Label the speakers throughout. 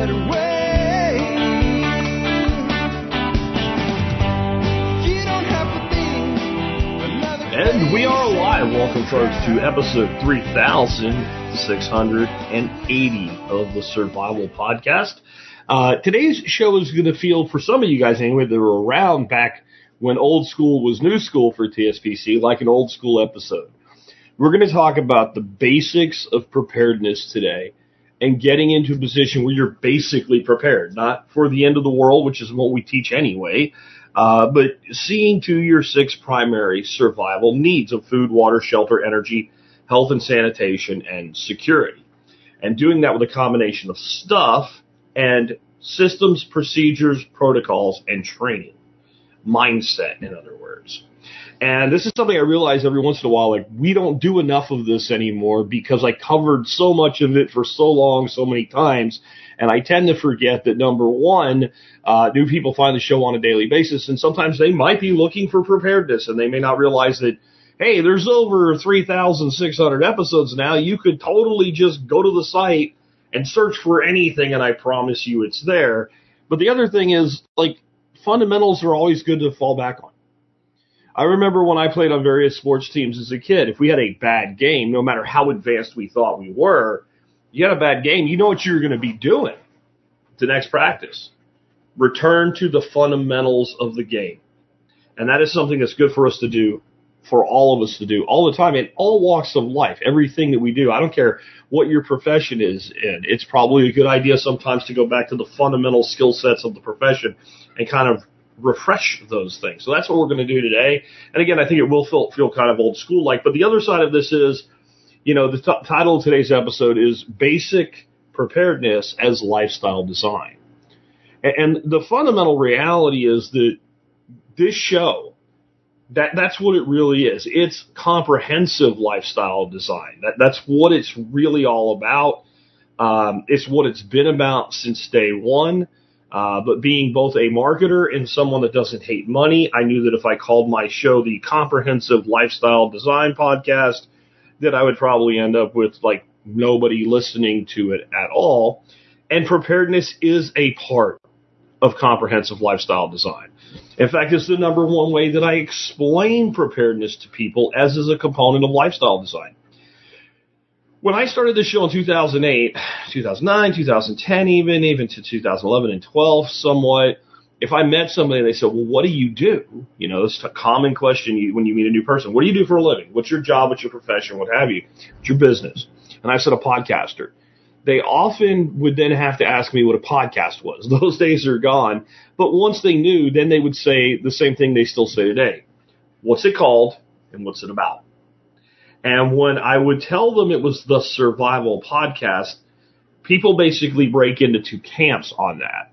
Speaker 1: better way. You don't have to think another
Speaker 2: And we are live. Welcome, folks, to episode 3680 of the Survival Podcast. Today's show is going to feel, for some of you guys anyway, that were around back when old school was new school for TSPC, like an old school episode. We're going to talk about the basics of preparedness today and getting into a position where you're basically prepared, not for the end of the world, which is what we teach anyway, but seeing to your 6 primary survival needs of food, water, shelter, energy, health and sanitation, and security. And doing that with a combination of stuff and systems, procedures, protocols, and training. Mindset, in other words. And this is something I realize every once in a while, like, we don't do enough of this anymore because I covered so much of it for so long, so many times, and I tend to forget that, number one, new people find the show on a daily basis, and sometimes they might be looking for preparedness, and they may not realize that, hey, there's over 3,600 episodes now. You could totally just go to the site and search for anything, and I promise you it's there. But the other thing is, like, fundamentals are always good to fall back on. I remember when I played on various sports teams as a kid, if we had a bad game, no matter how advanced we thought we were, you had a bad game, you know what you're going to be doing to next practice. Return to the fundamentals of the game. And that is something that's good for us to do, for all of us to do all the time in all walks of life, everything that we do. I don't care what your profession is in. It's probably a good idea sometimes to go back to the fundamental skill sets of the profession and kind of refresh those things. So that's what we're going to do today. And again, I think it will feel kind of old school like. But the other side of this is, the title of today's episode is Basic Preparedness as Lifestyle Design. And the fundamental reality is that this show, that's what it really is. It's comprehensive lifestyle design. That's what it's really all about. It's what it's been about since day one. But being both a marketer and someone that doesn't hate money, I knew that if I called my show the Comprehensive Lifestyle Design Podcast, that I would probably end up with, like, nobody listening to it at all. And preparedness is a part of comprehensive lifestyle design. In fact, it's the number one way that I explain preparedness to people, as is a component of lifestyle design. When I started this show in 2008, 2009, 2010 even to 2011 and 12 somewhat, if I met somebody and they said, well, what do you do? It's a common question when you meet a new person. What do you do for a living? What's your job? What's your profession? What have you? What's your business? And I said, a podcaster. They often would then have to ask me what a podcast was. Those days are gone. But once they knew, then they would say the same thing they still say today. What's it called and what's it about? And when I would tell them it was the Survival Podcast, people basically break into 2 camps on that.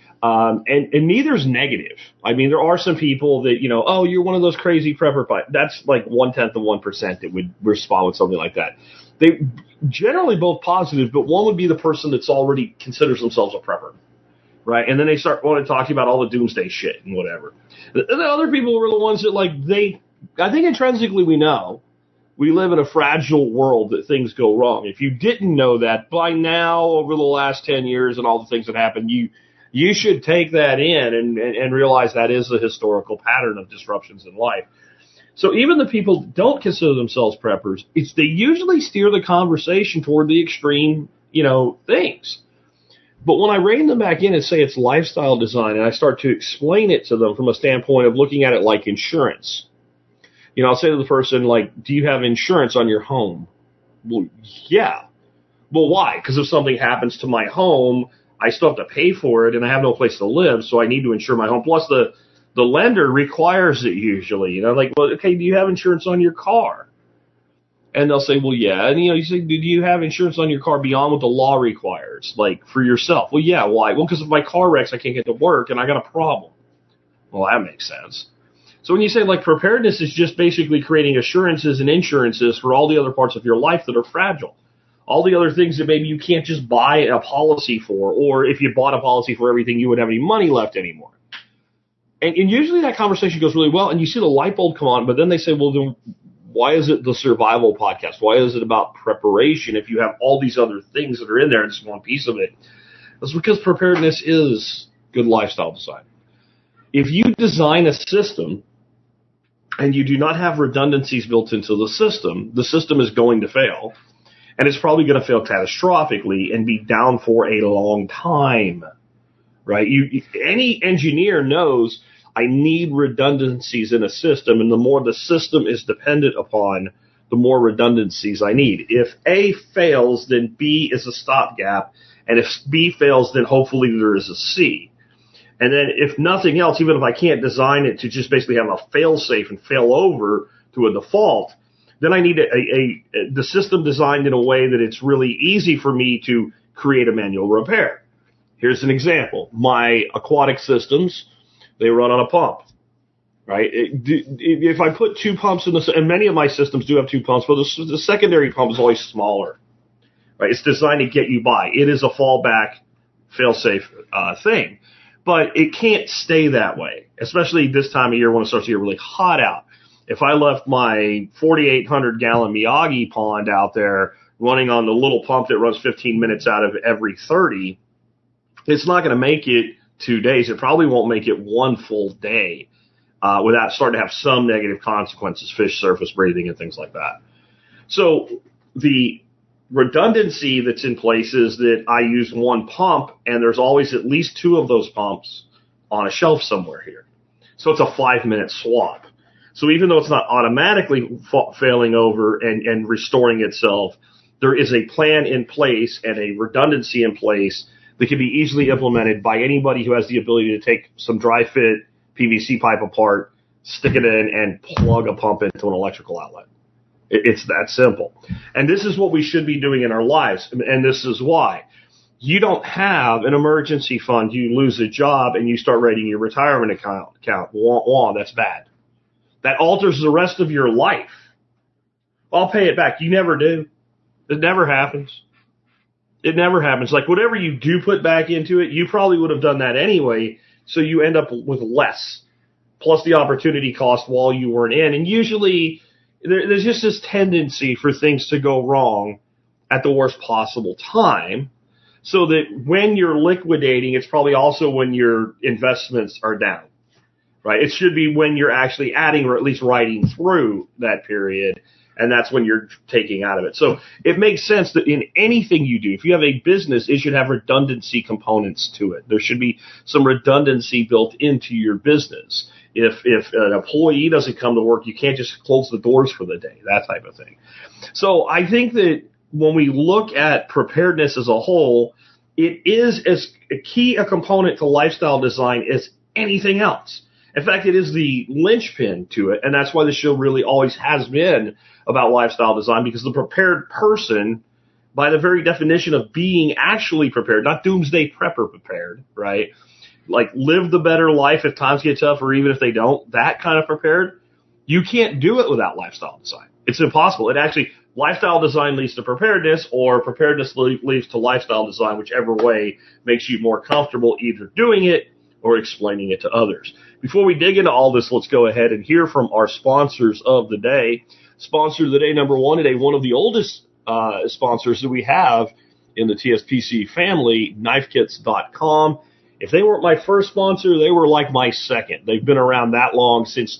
Speaker 2: And neither's negative. I mean, there are some people that, oh, you're one of those crazy prepper. That's like 0.1% that would respond with something like that. They generally both positive, but one would be the person that's already considers themselves a prepper, right? And then they start wanting to talk about all the doomsday shit and whatever. The other people were the ones that, like, I think intrinsically we know we live in a fragile world that things go wrong. If you didn't know that by now, over the last 10 years and all the things that happened, you should take that in and realize that is a historical pattern of disruptions in life. So even the people that don't consider themselves preppers, they usually steer the conversation toward the extreme, things. But when I rein them back in and say it's lifestyle design, and I start to explain it to them from a standpoint of looking at it like insurance, I'll say to the person, like, do you have insurance on your home? Well, yeah. Well, why? Because if something happens to my home, I still have to pay for it, and I have no place to live, so I need to insure my home. Plus, the lender requires it usually. Like, well, okay, do you have insurance on your car? And they'll say, well, yeah. And, you say, do you have insurance on your car beyond what the law requires, like, for yourself? Well, yeah. Why? Well, because if my car wrecks, I can't get to work, and I got a problem. Well, that makes sense. So when you say, like, preparedness is just basically creating assurances and insurances for all the other parts of your life that are fragile. All the other things that maybe you can't just buy a policy for, or if you bought a policy for everything, you wouldn't have any money left anymore. And usually that conversation goes really well, and you see the light bulb come on, but then they say, well, then why is it the Survival Podcast? Why is it about preparation if you have all these other things that are in there and just one piece of it? That's because preparedness is good lifestyle design. If you design a system and you do not have redundancies built into the system is going to fail. And it's probably going to fail catastrophically and be down for a long time, right? Any engineer knows I need redundancies in a system, and the more the system is dependent upon, the more redundancies I need. If A fails, then B is a stopgap, and if B fails, then hopefully there is a C. And then if nothing else, even if I can't design it to just basically have a fail-safe and fail over to a default, then I need the system designed in a way that it's really easy for me to create a manual repair. Here's an example. My aquatic systems, they run on a pump, right? If I put two pumps in and many of my systems do have two pumps, but the secondary pump is always smaller, right? It's designed to get you by. It is a fallback, fail-safe thing. But it can't stay that way, especially this time of year when it starts to get really hot out. If I left my 4,800-gallon Miyagi pond out there running on the little pump that runs 15 minutes out of every 30, it's not going to make it 2 days. It probably won't make it one full day without starting to have some negative consequences, fish surface breathing and things like that. So the redundancy that's in place is that I use one pump, and there's always at least two of those pumps on a shelf somewhere here. So it's a 5-minute swap. So even though it's not automatically failing over and restoring itself, there is a plan in place and a redundancy in place that can be easily implemented by anybody who has the ability to take some dry fit PVC pipe apart, stick it in, and plug a pump into an electrical outlet. It's that simple. And this is what we should be doing in our lives. And this is why. You don't have an emergency fund. You lose a job and you start writing your retirement account. Wah, wah, that's bad. That alters the rest of your life. I'll pay it back. You never do. It never happens. It never happens. Like whatever you do put back into it, you probably would have done that anyway. So you end up with less, plus the opportunity cost while you weren't in. And usually there's just this tendency for things to go wrong at the worst possible time, so that when you're liquidating, it's probably also when your investments are down, right? It should be when you're actually adding or at least riding through that period, and that's when you're taking out of it. So it makes sense that in anything you do, if you have a business, it should have redundancy components to it. There should be some redundancy built into your business. If an employee doesn't come to work, you can't just close the doors for the day, that type of thing. So I think that when we look at preparedness as a whole, it is as key a component to lifestyle design as anything else. In fact, it is the linchpin to it, and that's why the show really always has been about lifestyle design, because the prepared person, by the very definition of being actually prepared, not doomsday prepper prepared, right? Like live the better life if times get tough or even if they don't, that kind of prepared, you can't do it without lifestyle design. It's impossible. It actually, lifestyle design leads to preparedness, or preparedness leads to lifestyle design, whichever way makes you more comfortable either doing it or explaining it to others. Before we dig into all this, let's go ahead and hear from our sponsors of the day. Sponsor of the day, number one today, one of the oldest sponsors that we have in the TSPC family, knifekits.com. If they weren't my first sponsor, they were like my second. They've been around that long, since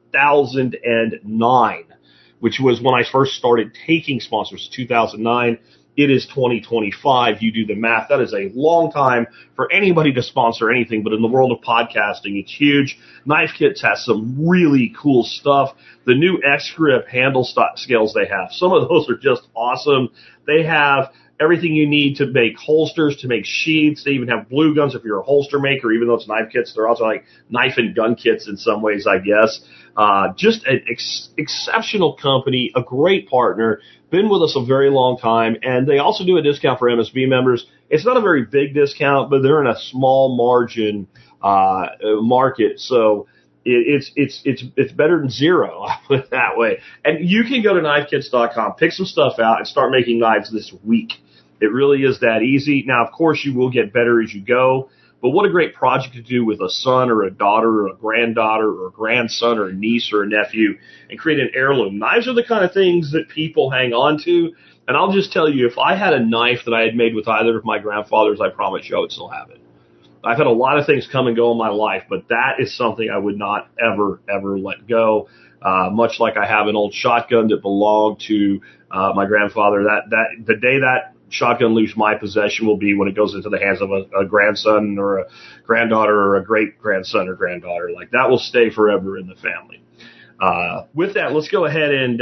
Speaker 2: 2009, which was when I first started taking sponsors, 2009. It is 2025. You do the math. That is a long time for anybody to sponsor anything, but in the world of podcasting, it's huge. Knife Kits has some really cool stuff. The new X-Grip handle scales they have, some of those are just awesome. They have everything you need to make holsters, to make sheaths. They even have glue guns if you're a holster maker, even though it's knife kits. They're also like knife and gun kits in some ways, I guess. Just an exceptional company, a great partner, been with us a very long time, and they also do a discount for MSB members. It's not a very big discount, but they're in a small margin market, so it's better than zero, I'll put it that way. And you can go to knifekits.com, pick some stuff out, and start making knives this week. It really is that easy. Now, of course, you will get better as you go, but what a great project to do with a son or a daughter or a granddaughter or a grandson or a niece or a nephew and create an heirloom. Knives are the kind of things that people hang on to, And I'll just tell you, if I had a knife that I had made with either of my grandfathers, I promise you I would still have it. I've had a lot of things come and go in my life, but that is something I would not ever, ever let go. Much like I have an old shotgun that belonged to my grandfather. The day that shotgun leaves my possession will be when it goes into the hands of a grandson or a granddaughter or a great grandson or granddaughter. Like, that will stay forever in the family. With that, let's go ahead and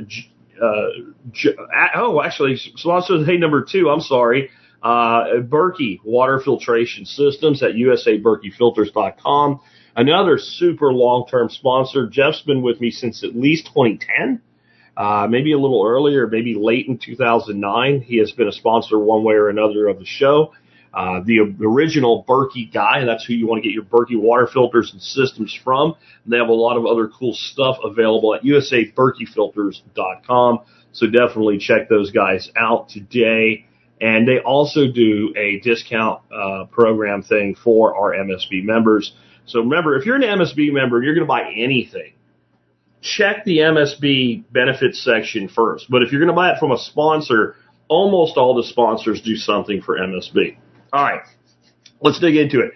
Speaker 2: actually, sponsor hey number 2. I'm sorry. Berkey Water Filtration Systems at usaberkeyfilters.com. Another super long-term sponsor. Jeff's been with me since at least 2010, maybe a little earlier, maybe late in 2009. He has been a sponsor one way or another of the show. The original Berkey guy, that's who you want to get your Berkey water filters and systems from. They have a lot of other cool stuff available at usaberkeyfilters.com. So definitely check those guys out today. And they also do a discount program thing for our MSB members. So remember, if you're an MSB member and you're going to buy anything, check the MSB benefits section first. But if you're going to buy it from a sponsor, almost all the sponsors do something for MSB. All right, let's dig into it.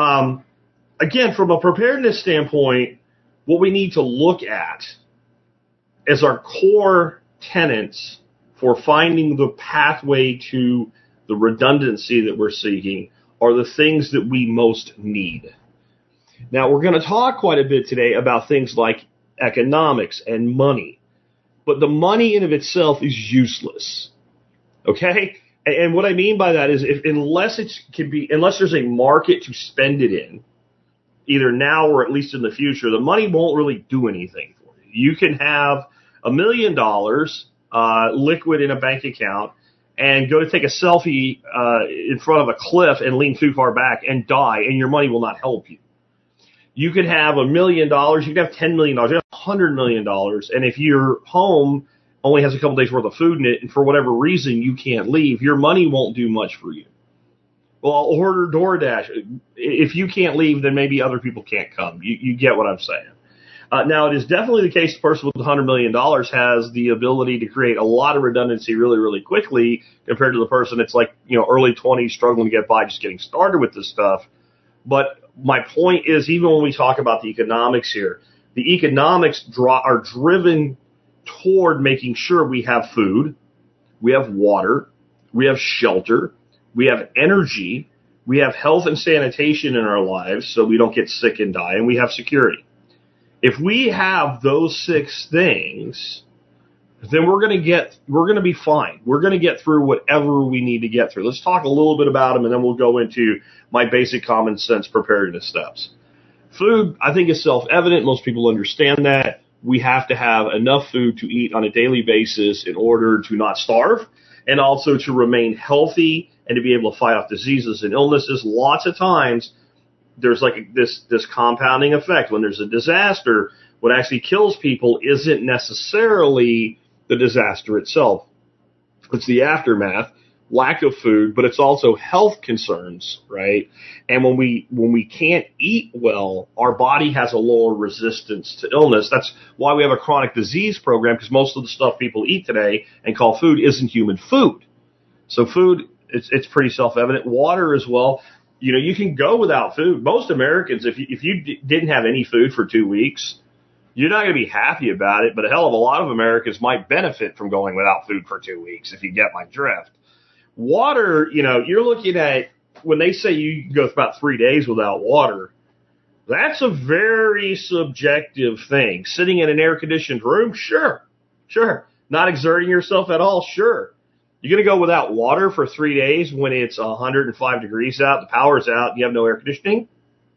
Speaker 2: Again, from a preparedness standpoint, what we need to look at as our core tenets for finding the pathway to the redundancy that we're seeking are the things that we most need. Now, we're going to talk quite a bit today about things like economics and money, but the money in of itself is useless. Okay? And what I mean by that is unless there's a market to spend it in, either now or at least in the future, the money won't really do anything for you. You can have $1 million liquid in a bank account and go to take a selfie in front of a cliff and lean too far back and die, and your money will not help you. You could have $1 million, you could have $10 million, you could have $100 million, and if your home only has a couple days worth of food in it, and for whatever reason you can't leave, your money won't do much for you. Well, I'll order DoorDash. If you can't leave, then maybe other people can't come. You get what I'm saying. Now, it is definitely the case the person with $100 million has the ability to create a lot of redundancy really, really quickly compared to the person that's like, early 20s struggling to get by, just getting started with this stuff. But my point is, even when we talk about the economics here, the economics are driven toward making sure we have food, we have water, we have shelter, we have energy, we have health and sanitation in our lives so we don't get sick and die, and we have security. If we have those 6 things, then we're going to be fine. We're going to get through whatever we need to get through. Let's talk a little bit about them, and then we'll go into my basic common sense preparedness steps. Food, I think, is self-evident. Most people understand that. We have to have enough food to eat on a daily basis in order to not starve and also to remain healthy and to be able to fight off diseases and illnesses. Lots of times there's like this compounding effect. When there's a disaster, what actually kills people isn't necessarily the disaster itself. It's the aftermath, lack of food, but it's also health concerns, right? And when we can't eat well, our body has a lower resistance to illness. That's why we have a chronic disease program, because most of the stuff people eat today and call food isn't human food. So food, it's pretty self-evident. Water as well. You can go without food. Most Americans, if you didn't have any food for 2 weeks, you're not going to be happy about it, but a hell of a lot of Americans might benefit from going without food for 2 weeks, if you get my drift. Water, you're looking at, when they say you can go about 3 days without water, that's a very subjective thing. Sitting in an air-conditioned room, sure. Not exerting yourself at all, sure. You're going to go without water for 3 days when it's 105 degrees out, the power's out, and you have no air conditioning?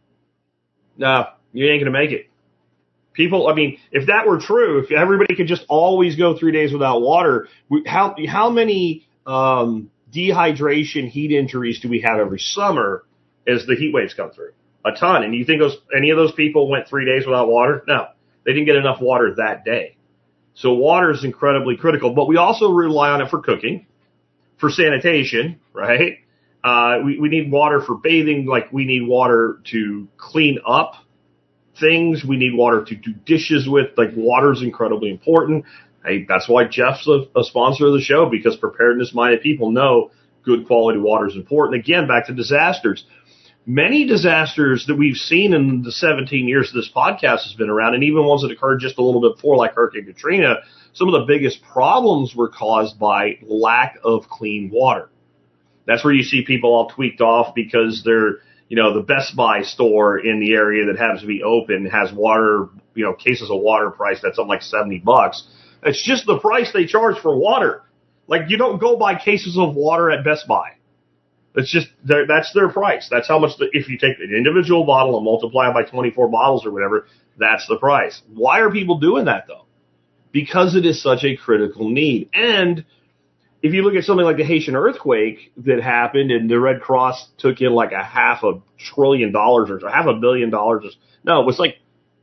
Speaker 2: No, you ain't going to make it. People, if that were true, if everybody could just always go 3 days without water, how many dehydration, heat injuries do we have every summer as the heat waves come through? A ton. And you think any of those people went 3 days without water? No, they didn't get enough water that day. So water is incredibly critical, but we also rely on it for cooking, for sanitation, right? We need water for bathing, like we need water to clean up things. We need water to do dishes with. Like, water is incredibly important. Hey, that's why Jeff's a sponsor of the show, because preparedness-minded people know good quality water is important. Again, back to disasters. Many disasters that we've seen in the 17 years this podcast has been around, and even ones that occurred just a little bit before, like Hurricane Katrina, some of the biggest problems were caused by lack of clean water. That's where you see people all tweaked off because they're, the Best Buy store in the area that happens to be open has water, cases of water priced at something like $70. It's just the price they charge for water. Like, you don't go buy cases of water at Best Buy. It's just, that's their price. That's how much, if you take an individual bottle and multiply it by 24 bottles or whatever, that's the price. Why are people doing that, though? Because it is such a critical need. And if you look at something like the Haitian earthquake that happened and the Red Cross took in like $500 billion or $500 million. No, it was like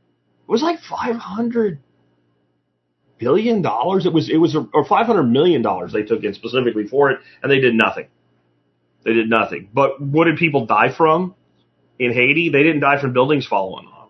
Speaker 2: $500 billion. Or $500 million they took in specifically for it, and they did nothing. They did nothing. But what did people die from in Haiti? They didn't die from buildings falling on them.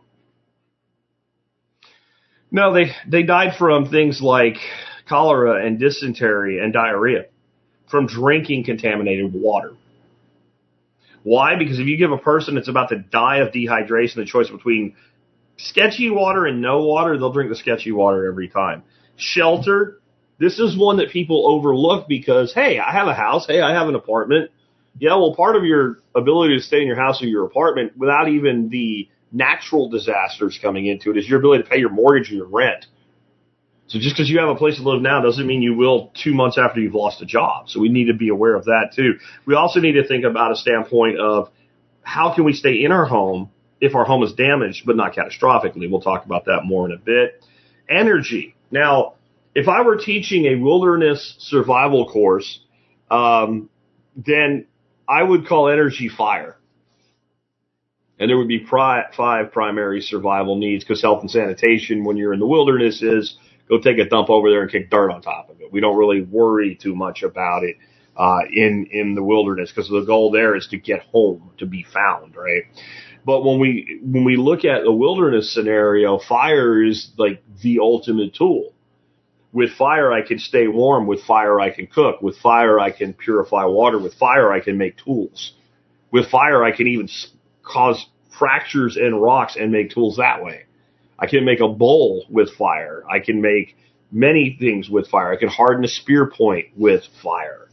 Speaker 2: No, they died from things like cholera and dysentery and diarrhea from drinking contaminated water. Why? Because if you give a person that's about to die of dehydration the choice between sketchy water and no water, they'll drink the sketchy water every time. Shelter. This is one that people overlook because, hey, I have a house. Hey, I have an apartment. Yeah, well, part of your ability to stay in your house or your apartment without even the natural disasters coming into it is your ability to pay your mortgage or your rent. So just because you have a place to live now doesn't mean you will 2 months after you've lost a job. So we need to be aware of that, too. We also need to think about a standpoint of how can we stay in our home if our home is damaged, but not catastrophically. We'll talk about that more in a bit. Energy. Now, if I were teaching a wilderness survival course, then I would call energy fire. And there would be 5 primary survival needs, because health and sanitation when you're in the wilderness is go take a dump over there and kick dirt on top of it. We don't really worry too much about it in the wilderness, because the goal there is to get home, to be found, right? But when we look at a wilderness scenario, fire is like the ultimate tool. With fire, I can stay warm. With fire, I can cook. With fire, I can purify water. With fire, I can make tools. With fire, I can even cause fractures in rocks and make tools that way. I can make a bowl with fire. I can make many things with fire. I can harden a spear point with fire.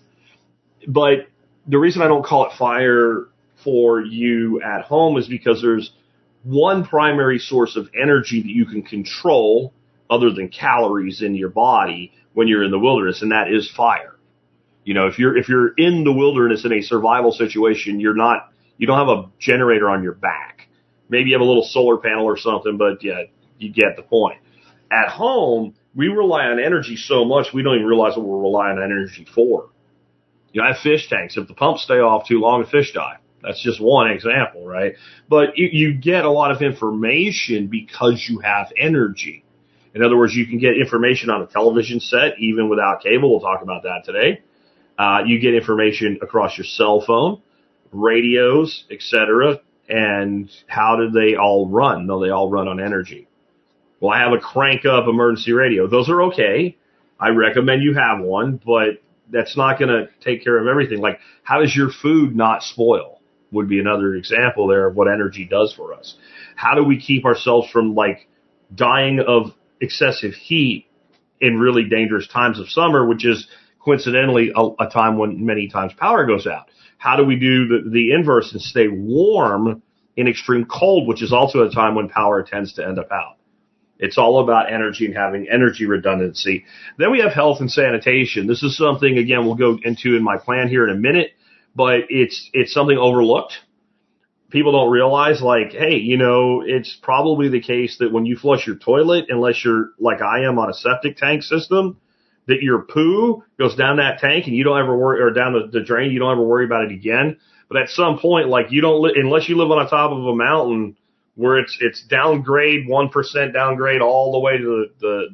Speaker 2: But the reason I don't call it fire for you at home is because there's one primary source of energy that you can control other than calories in your body when you're in the wilderness, and that is fire. If you're in the wilderness in a survival situation, you don't have a generator on your back. Maybe you have a little solar panel or something, but yeah, you get the point. At home, we rely on energy so much we don't even realize what we're relying on energy for. I have fish tanks. If the pumps stay off too long, the fish die. That's just one example, right? But you get a lot of information because you have energy. In other words, you can get information on a television set even without cable. We'll talk about that today. You get information across your cell phone, radios, etc. And how do they all run? No, they all run on energy. Well, I have a crank-up emergency radio. Those are okay. I recommend you have one, but that's not going to take care of everything. Like, how does your food not spoil? Would be another example there of what energy does for us. How do we keep ourselves from, dying of excessive heat in really dangerous times of summer, which is coincidentally a time when many times power goes out? How do we do the inverse and stay warm in extreme cold, which is also a time when power tends to end up out? It's all about energy and having energy redundancy. Then we have health and sanitation. This is something, again, we'll go into in my plan here in a minute, but it's something overlooked. People don't realize, hey, it's probably the case that when you flush your toilet, unless you're like I am on a septic tank system, that your poo goes down that tank and you don't ever worry, or down the drain, you don't ever worry about it again. But at some point, you don't unless you live on the top of a mountain where it's downgrade, 1% downgrade all the way to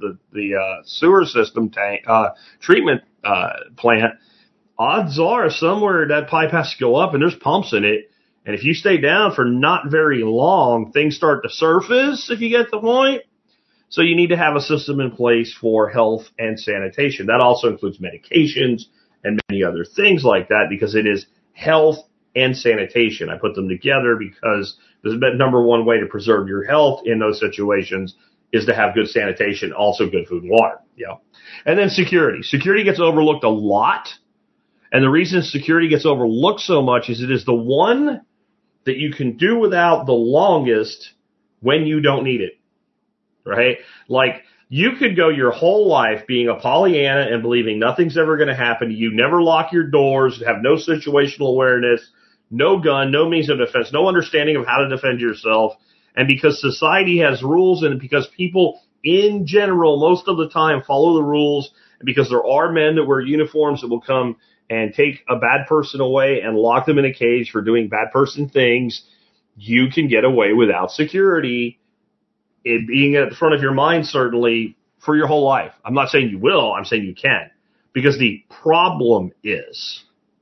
Speaker 2: the sewer system tank, treatment, plant. Odds are somewhere that pipe has to go up and there's pumps in it. And if you stay down for not very long, things start to surface, if you get the point. So you need to have a system in place for health and sanitation. That also includes medications and many other things like that, because it is health and sanitation. I put them together because the number one way to preserve your health in those situations is to have good sanitation, also good food and water. Yeah. And then security. Security gets overlooked a lot. And the reason security gets overlooked so much is it is the one that you can do without the longest when you don't need it. Right? Like, you could go your whole life being a Pollyanna and believing nothing's ever going to happen to you, never lock your doors, have no situational awareness, no gun, no means of defense, no understanding of how to defend yourself. And because society has rules, and because people in general most of the time follow the rules, and because there are men that wear uniforms that will come and take a bad person away and lock them in a cage for doing bad person things, you can get away without security. It being at the front of your mind, certainly, for your whole life. I'm not saying you will, I'm saying you can. Because the problem is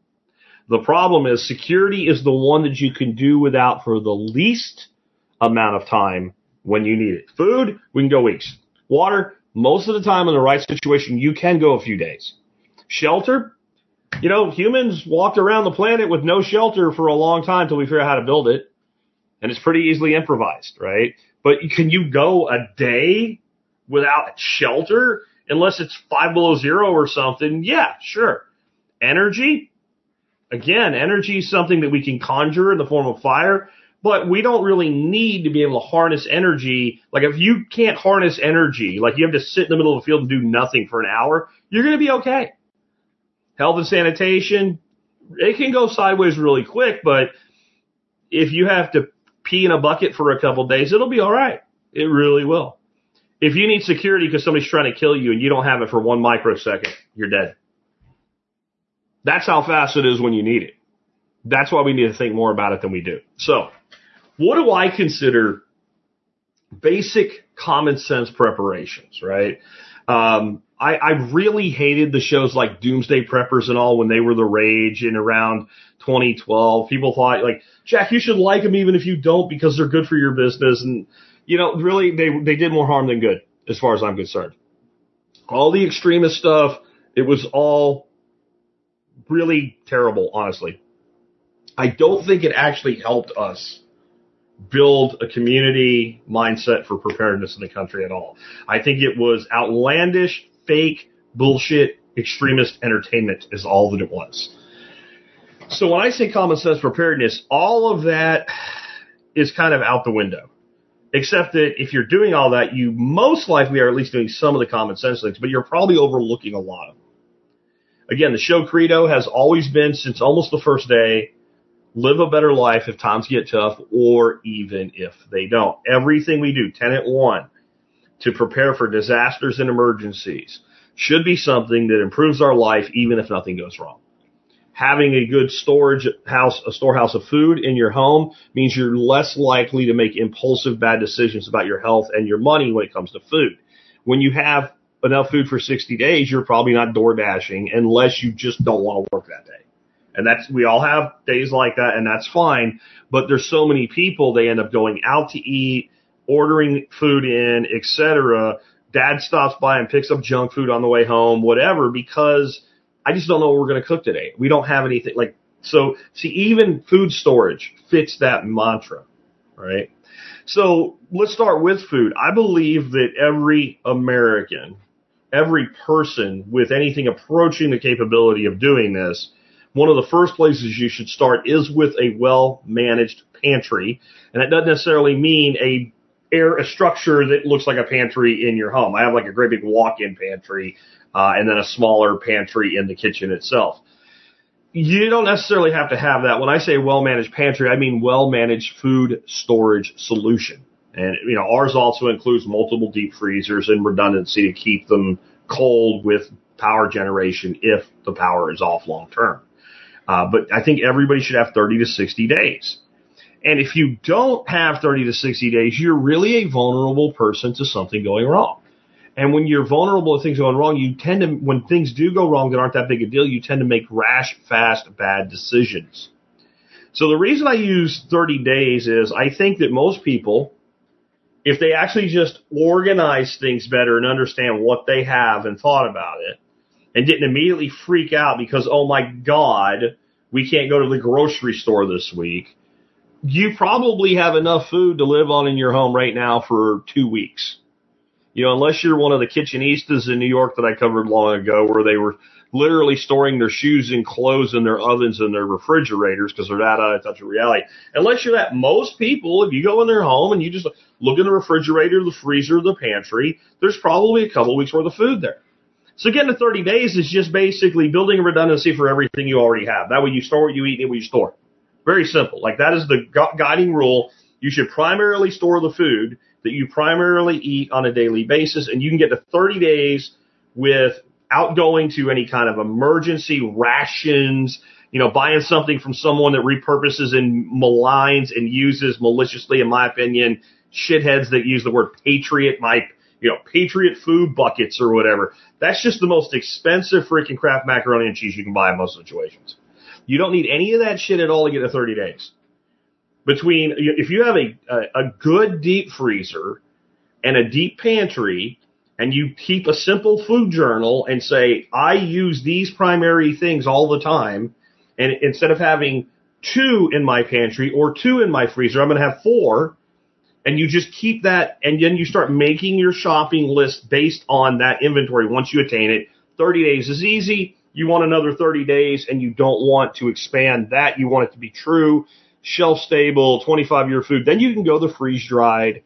Speaker 2: security is the one that you can do without for the least amount of time when you need it. Food, we can go weeks. Water, most of the time in the right situation, you can go a few days. Shelter, humans walked around the planet with no shelter for a long time till we figure out how to build it. And it's pretty easily improvised, right? But can you go a day without shelter unless it's 5 below zero or something? Yeah, sure. Energy? Again, energy is something that we can conjure in the form of fire, but we don't really need to be able to harness energy. Like, if you can't harness energy, like you have to sit in the middle of the field and do nothing for an hour, you're going to be okay. Health and sanitation, it can go sideways really quick, but if you have to pee in a bucket for a couple days, it'll be all right. It really will. If you need security because somebody's trying to kill you and you don't have it for 1 microsecond, you're dead. That's how fast it is when you need it. That's why we need to think more about it than we do. So, what do I consider basic common sense preparations, right? I really hated the shows like Doomsday Preppers and all when they were the rage in around 2012. People thought, like, Jack, you should like them even if you don't because they're good for your business. And, really, they did more harm than good as far as I'm concerned. All the extremist stuff, it was all really terrible, honestly. I don't think it actually helped us build a community mindset for preparedness in the country at all. I think it was outlandish, fake, bullshit, extremist entertainment is all that it was. So when I say common sense preparedness, all of that is kind of out the window. Except that if you're doing all that, you most likely are at least doing some of the common sense things, but you're probably overlooking a lot of them. Again, the show credo has always been, since almost the first day, live a better life if times get tough, or even if they don't. Everything we do, tenet 1, to prepare for disasters and emergencies, should be something that improves our life even if nothing goes wrong. Having a good storehouse of food in your home means you're less likely to make impulsive bad decisions about your health and your money when it comes to food. When you have enough food for 60 days, you're probably not door dashing unless you just don't want to work that day. And we all have days like that, and that's fine. But there's so many people, they end up going out to eat, ordering food in, etc. Dad stops by and picks up junk food on the way home, whatever, because I just don't know what we're going to cook today. We don't have anything so see, even food storage fits that mantra, right? So let's start with food. I believe that every American, every person with anything approaching the capability of doing this, one of the first places you should start is with a well-managed pantry. And that doesn't necessarily mean a structure that looks like a pantry in your home. I have like a great big walk-in pantry, and then a smaller pantry in the kitchen itself. You don't necessarily have to have that. When I say well-managed pantry, I mean well-managed food storage solution. And, ours also includes multiple deep freezers and redundancy to keep them cold with power generation if the power is off long term. But I think everybody should have 30 to 60 days. And if you don't have 30 to 60 days, you're really a vulnerable person to something going wrong. And when you're vulnerable to things going wrong, you tend to, when things do go wrong that aren't that big a deal, you tend to make rash, fast, bad decisions. So the reason I use 30 days is I think that most people if they actually just organize things better and understand what they have and thought about it and didn't immediately freak out because, oh my God, we can't go to the grocery store this week, you probably have enough food to live on in your home right now for 2 weeks. Unless you're one of the kitchenistas in New York that I covered long ago where they were literally storing their shoes and clothes in their ovens and their refrigerators because they're that out of touch with reality. Unless you're that, most people, if you go in their home and you just look in the refrigerator, the freezer, the pantry, there's probably a couple weeks worth of food there. So getting to 30 days is just basically building a redundancy for everything you already have. That way you store what you eat and what you store. Very simple. Like that is the guiding rule. You should primarily store the food that you primarily eat on a daily basis, and you can get to 30 days without going to any kind of emergency rations, buying something from someone that repurposes and maligns and uses maliciously, in my opinion, shitheads that use the word patriot, patriot food buckets or whatever. That's just the most expensive freaking Kraft macaroni and cheese you can buy in most situations. You don't need any of that shit at all to get to 30 days. If you have a good deep freezer and a deep pantry and you keep a simple food journal and say, I use these primary things all the time, and instead of having 2 in my pantry or 2 in my freezer, I'm going to have 4, and you just keep that, and then you start making your shopping list based on that inventory once you attain it. 30 days is easy. You want another 30 days, and you don't want to expand that. You want it to be true, shelf-stable, 25-year food. Then you can go the freeze-dried,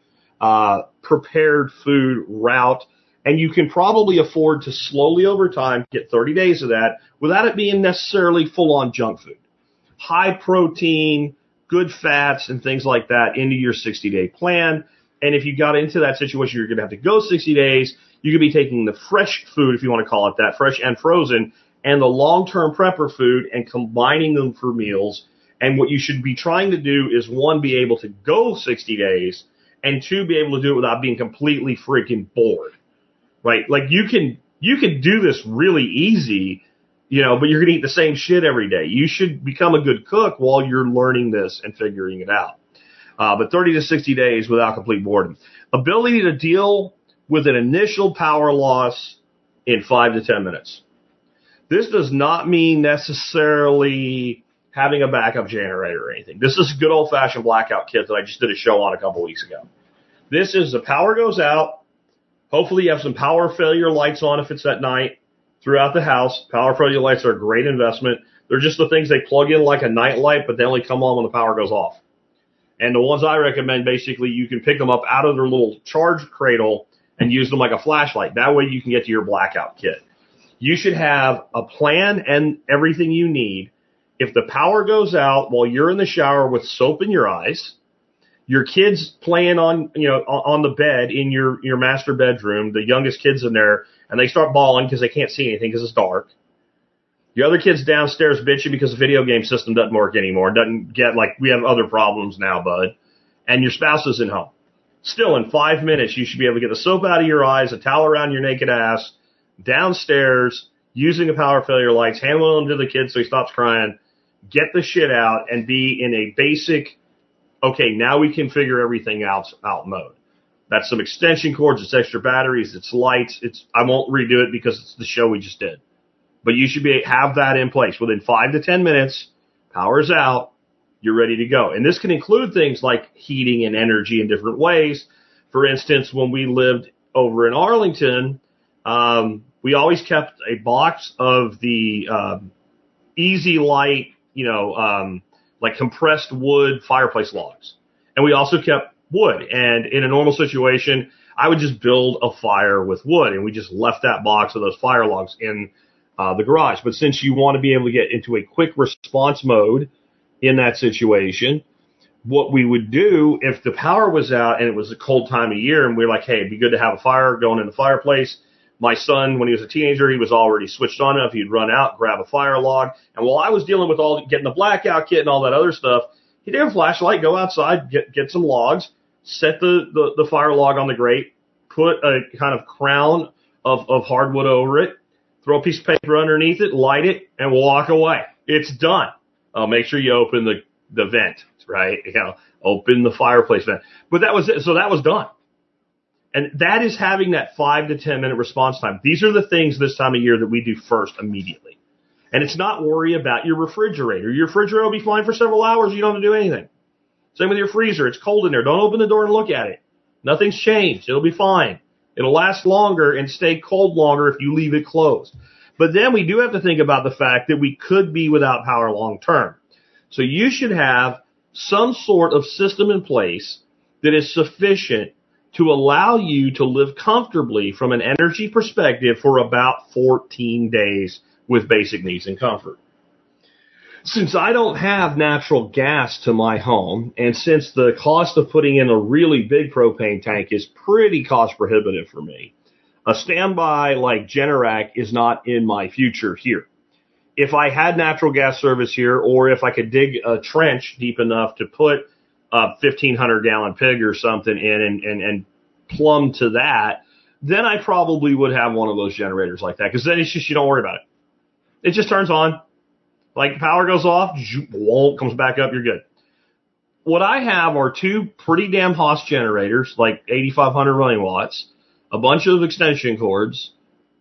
Speaker 2: prepared food route, and you can probably afford to slowly over time get 30 days of that without it being necessarily full-on junk food. High protein, good fats, and things like that into your 60-day plan. And if you got into that situation, you're going to have to go 60 days. You could be taking the fresh food, if you want to call it that, fresh and frozen, and the long-term prepper food and combining them for meals. And what you should be trying to do is, 1, be able to go 60 days, and 2, be able to do it without being completely freaking bored. Right? Like you can do this really easy, but you're going to eat the same shit every day. You should become a good cook while you're learning this and figuring it out. But 30 to 60 days without complete boredom. Ability to deal with an initial power loss in 5 to 10 minutes. This does not mean necessarily having a backup generator or anything. This is a good old-fashioned blackout kit that I just did a show on a couple weeks ago. This is the power goes out. Hopefully you have some power failure lights on if it's at night throughout the house. Power failure lights are a great investment. They're just the things they plug in like a night light, but they only come on when the power goes off. And the ones I recommend, basically, you can pick them up out of their little charge cradle and use them like a flashlight. That way you can get to your blackout kit. You should have a plan and everything you need. If the power goes out while you're in the shower with soap in your eyes, your kids playing on the bed in your master bedroom, the youngest kids in there, and they start bawling because they can't see anything because it's dark. Your other kids downstairs bitching because the video game system doesn't work anymore. Doesn't get, like, we have other problems now, bud. And your spouse is in home. Still, in 5 minutes, you should be able to get the soap out of your eyes, a towel around your naked ass, downstairs, using the power failure lights, handling them to the kid so he stops crying, get the shit out, and be in a basic, okay, now we can figure everything out mode. That's some extension cords, it's extra batteries, it's lights, I won't redo it because it's the show we just did. But you should have that in place. Within 5 to 10 minutes, power's out, you're ready to go. And this can include things like heating and energy in different ways. For instance, when we lived over in Arlington, we always kept a box of the Easy Light, like compressed wood fireplace logs. And we also kept wood. And in a normal situation, I would just build a fire with wood. And we just left that box of those fire logs in the garage. But since you want to be able to get into a quick response mode in that situation, what we would do if the power was out and it was a cold time of year and we were like, hey, it'd be good to have a fire going in the fireplace. My son, when he was a teenager, he was already switched on enough. He'd run out, grab a fire log. And while I was dealing with getting the blackout kit and all that other stuff, he'd have a flashlight, go outside, get some logs, set the fire log on the grate, put a kind of crown of hardwood over it, throw a piece of paper underneath it, light it, and walk away. It's done. Make sure you open the vent, right? Open the fireplace vent. But that was it. So that was done. And that is having that 5 to 10 minute response time. These are the things this time of year that we do first immediately. And it's not worry about your refrigerator. Your refrigerator will be fine for several hours. You don't have to do anything. Same with your freezer. It's cold in there. Don't open the door and look at it. Nothing's changed. It'll be fine. It'll last longer and stay cold longer if you leave it closed. But then we do have to think about the fact that we could be without power long term. So you should have some sort of system in place that is sufficient to allow you to live comfortably from an energy perspective for about 14 days with basic needs and comfort. Since I don't have natural gas to my home, and since the cost of putting in a really big propane tank is pretty cost prohibitive for me, a standby like Generac is not in my future here. If I had natural gas service here, or if I could dig a trench deep enough to put a 1,500 gallon pig or something in and plumb to that, then I probably would have one of those generators like that, because then it's just, you don't worry about it. It just turns on. Like power goes off, comes back up, you're good. What I have are two pretty damn Haas generators, like 8,500 running watts, a bunch of extension cords,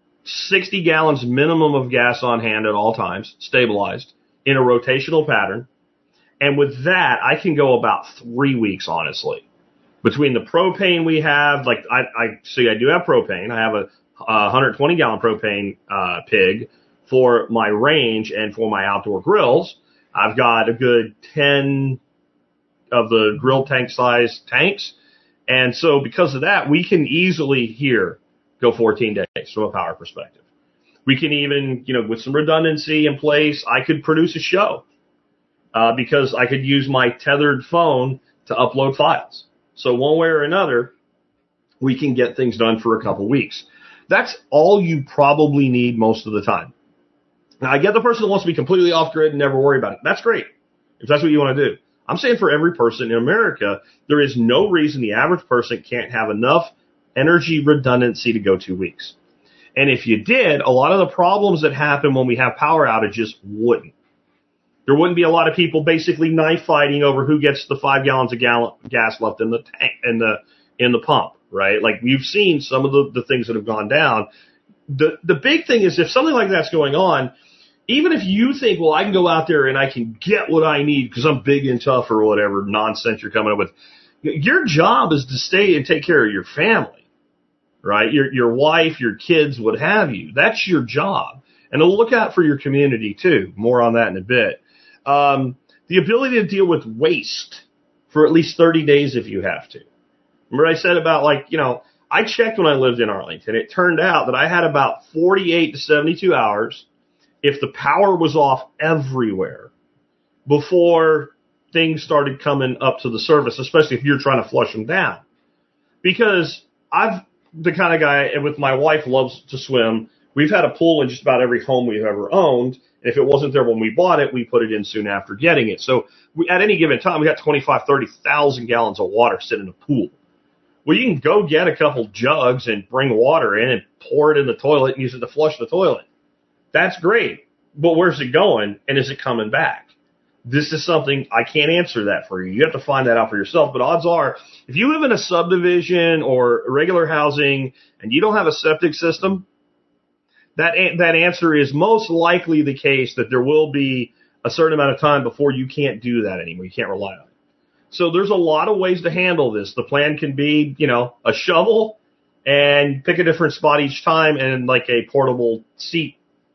Speaker 2: 60 gallons minimum of gas on hand at all times, stabilized, in a rotational pattern. And with that, I can go about 3 weeks, honestly. Between the propane we have, like I do have propane. I have a 120 gallon propane pig for my range and for my outdoor grills. I've got a good 10 of the grill tank size tanks. And so because of that, we can easily here go 14 days from a power perspective. We can even, with some redundancy in place, I could produce a show because I could use my tethered phone to upload files. So one way or another, we can get things done for a couple weeks. That's all you probably need most of the time. Now, I get the person that wants to be completely off grid and never worry about it. That's great, if that's what you want to do. I'm saying for every person in America, there is no reason the average person can't have enough energy redundancy to go 2 weeks. And if you did, a lot of the problems that happen when we have power outages wouldn't. There wouldn't be a lot of people basically knife fighting over who gets the 5 gallons of gas left in the tank, in the pump, right? Like you've seen some of the things that have gone down. The big thing is if something like that's going on, even if you think, well, I can go out there and I can get what I need because I'm big and tough or whatever nonsense you're coming up with, your job is to stay and take care of your family, right? Your wife, your kids, what have you. That's your job. And to look out for your community too. More on that in a bit. The ability to deal with waste for at least 30 days if you have to. Remember I said about I checked when I lived in Arlington. It turned out that I had about 48 to 72 hours if the power was off everywhere before things started coming up to the surface, especially if you're trying to flush them down. Because I'm the kind of guy, and with my wife loves to swim, we've had a pool in just about every home we've ever owned. And if it wasn't there when we bought it, we put it in soon after getting it. So at any given time, we got 25, 30,000 gallons of water sitting in a pool. Well, you can go get a couple jugs and bring water in and pour it in the toilet and use it to flush the toilet. That's great. But where's it going and is it coming back? This is something I can't answer that for you. You have to find that out for yourself. But odds are, if you live in a subdivision or regular housing and you don't have a septic system, that answer is most likely the case that there will be a certain amount of time before you can't do that anymore. You can't rely on it. So there's a lot of ways to handle this. The plan can be, a shovel and pick a different spot each time and like a portable seat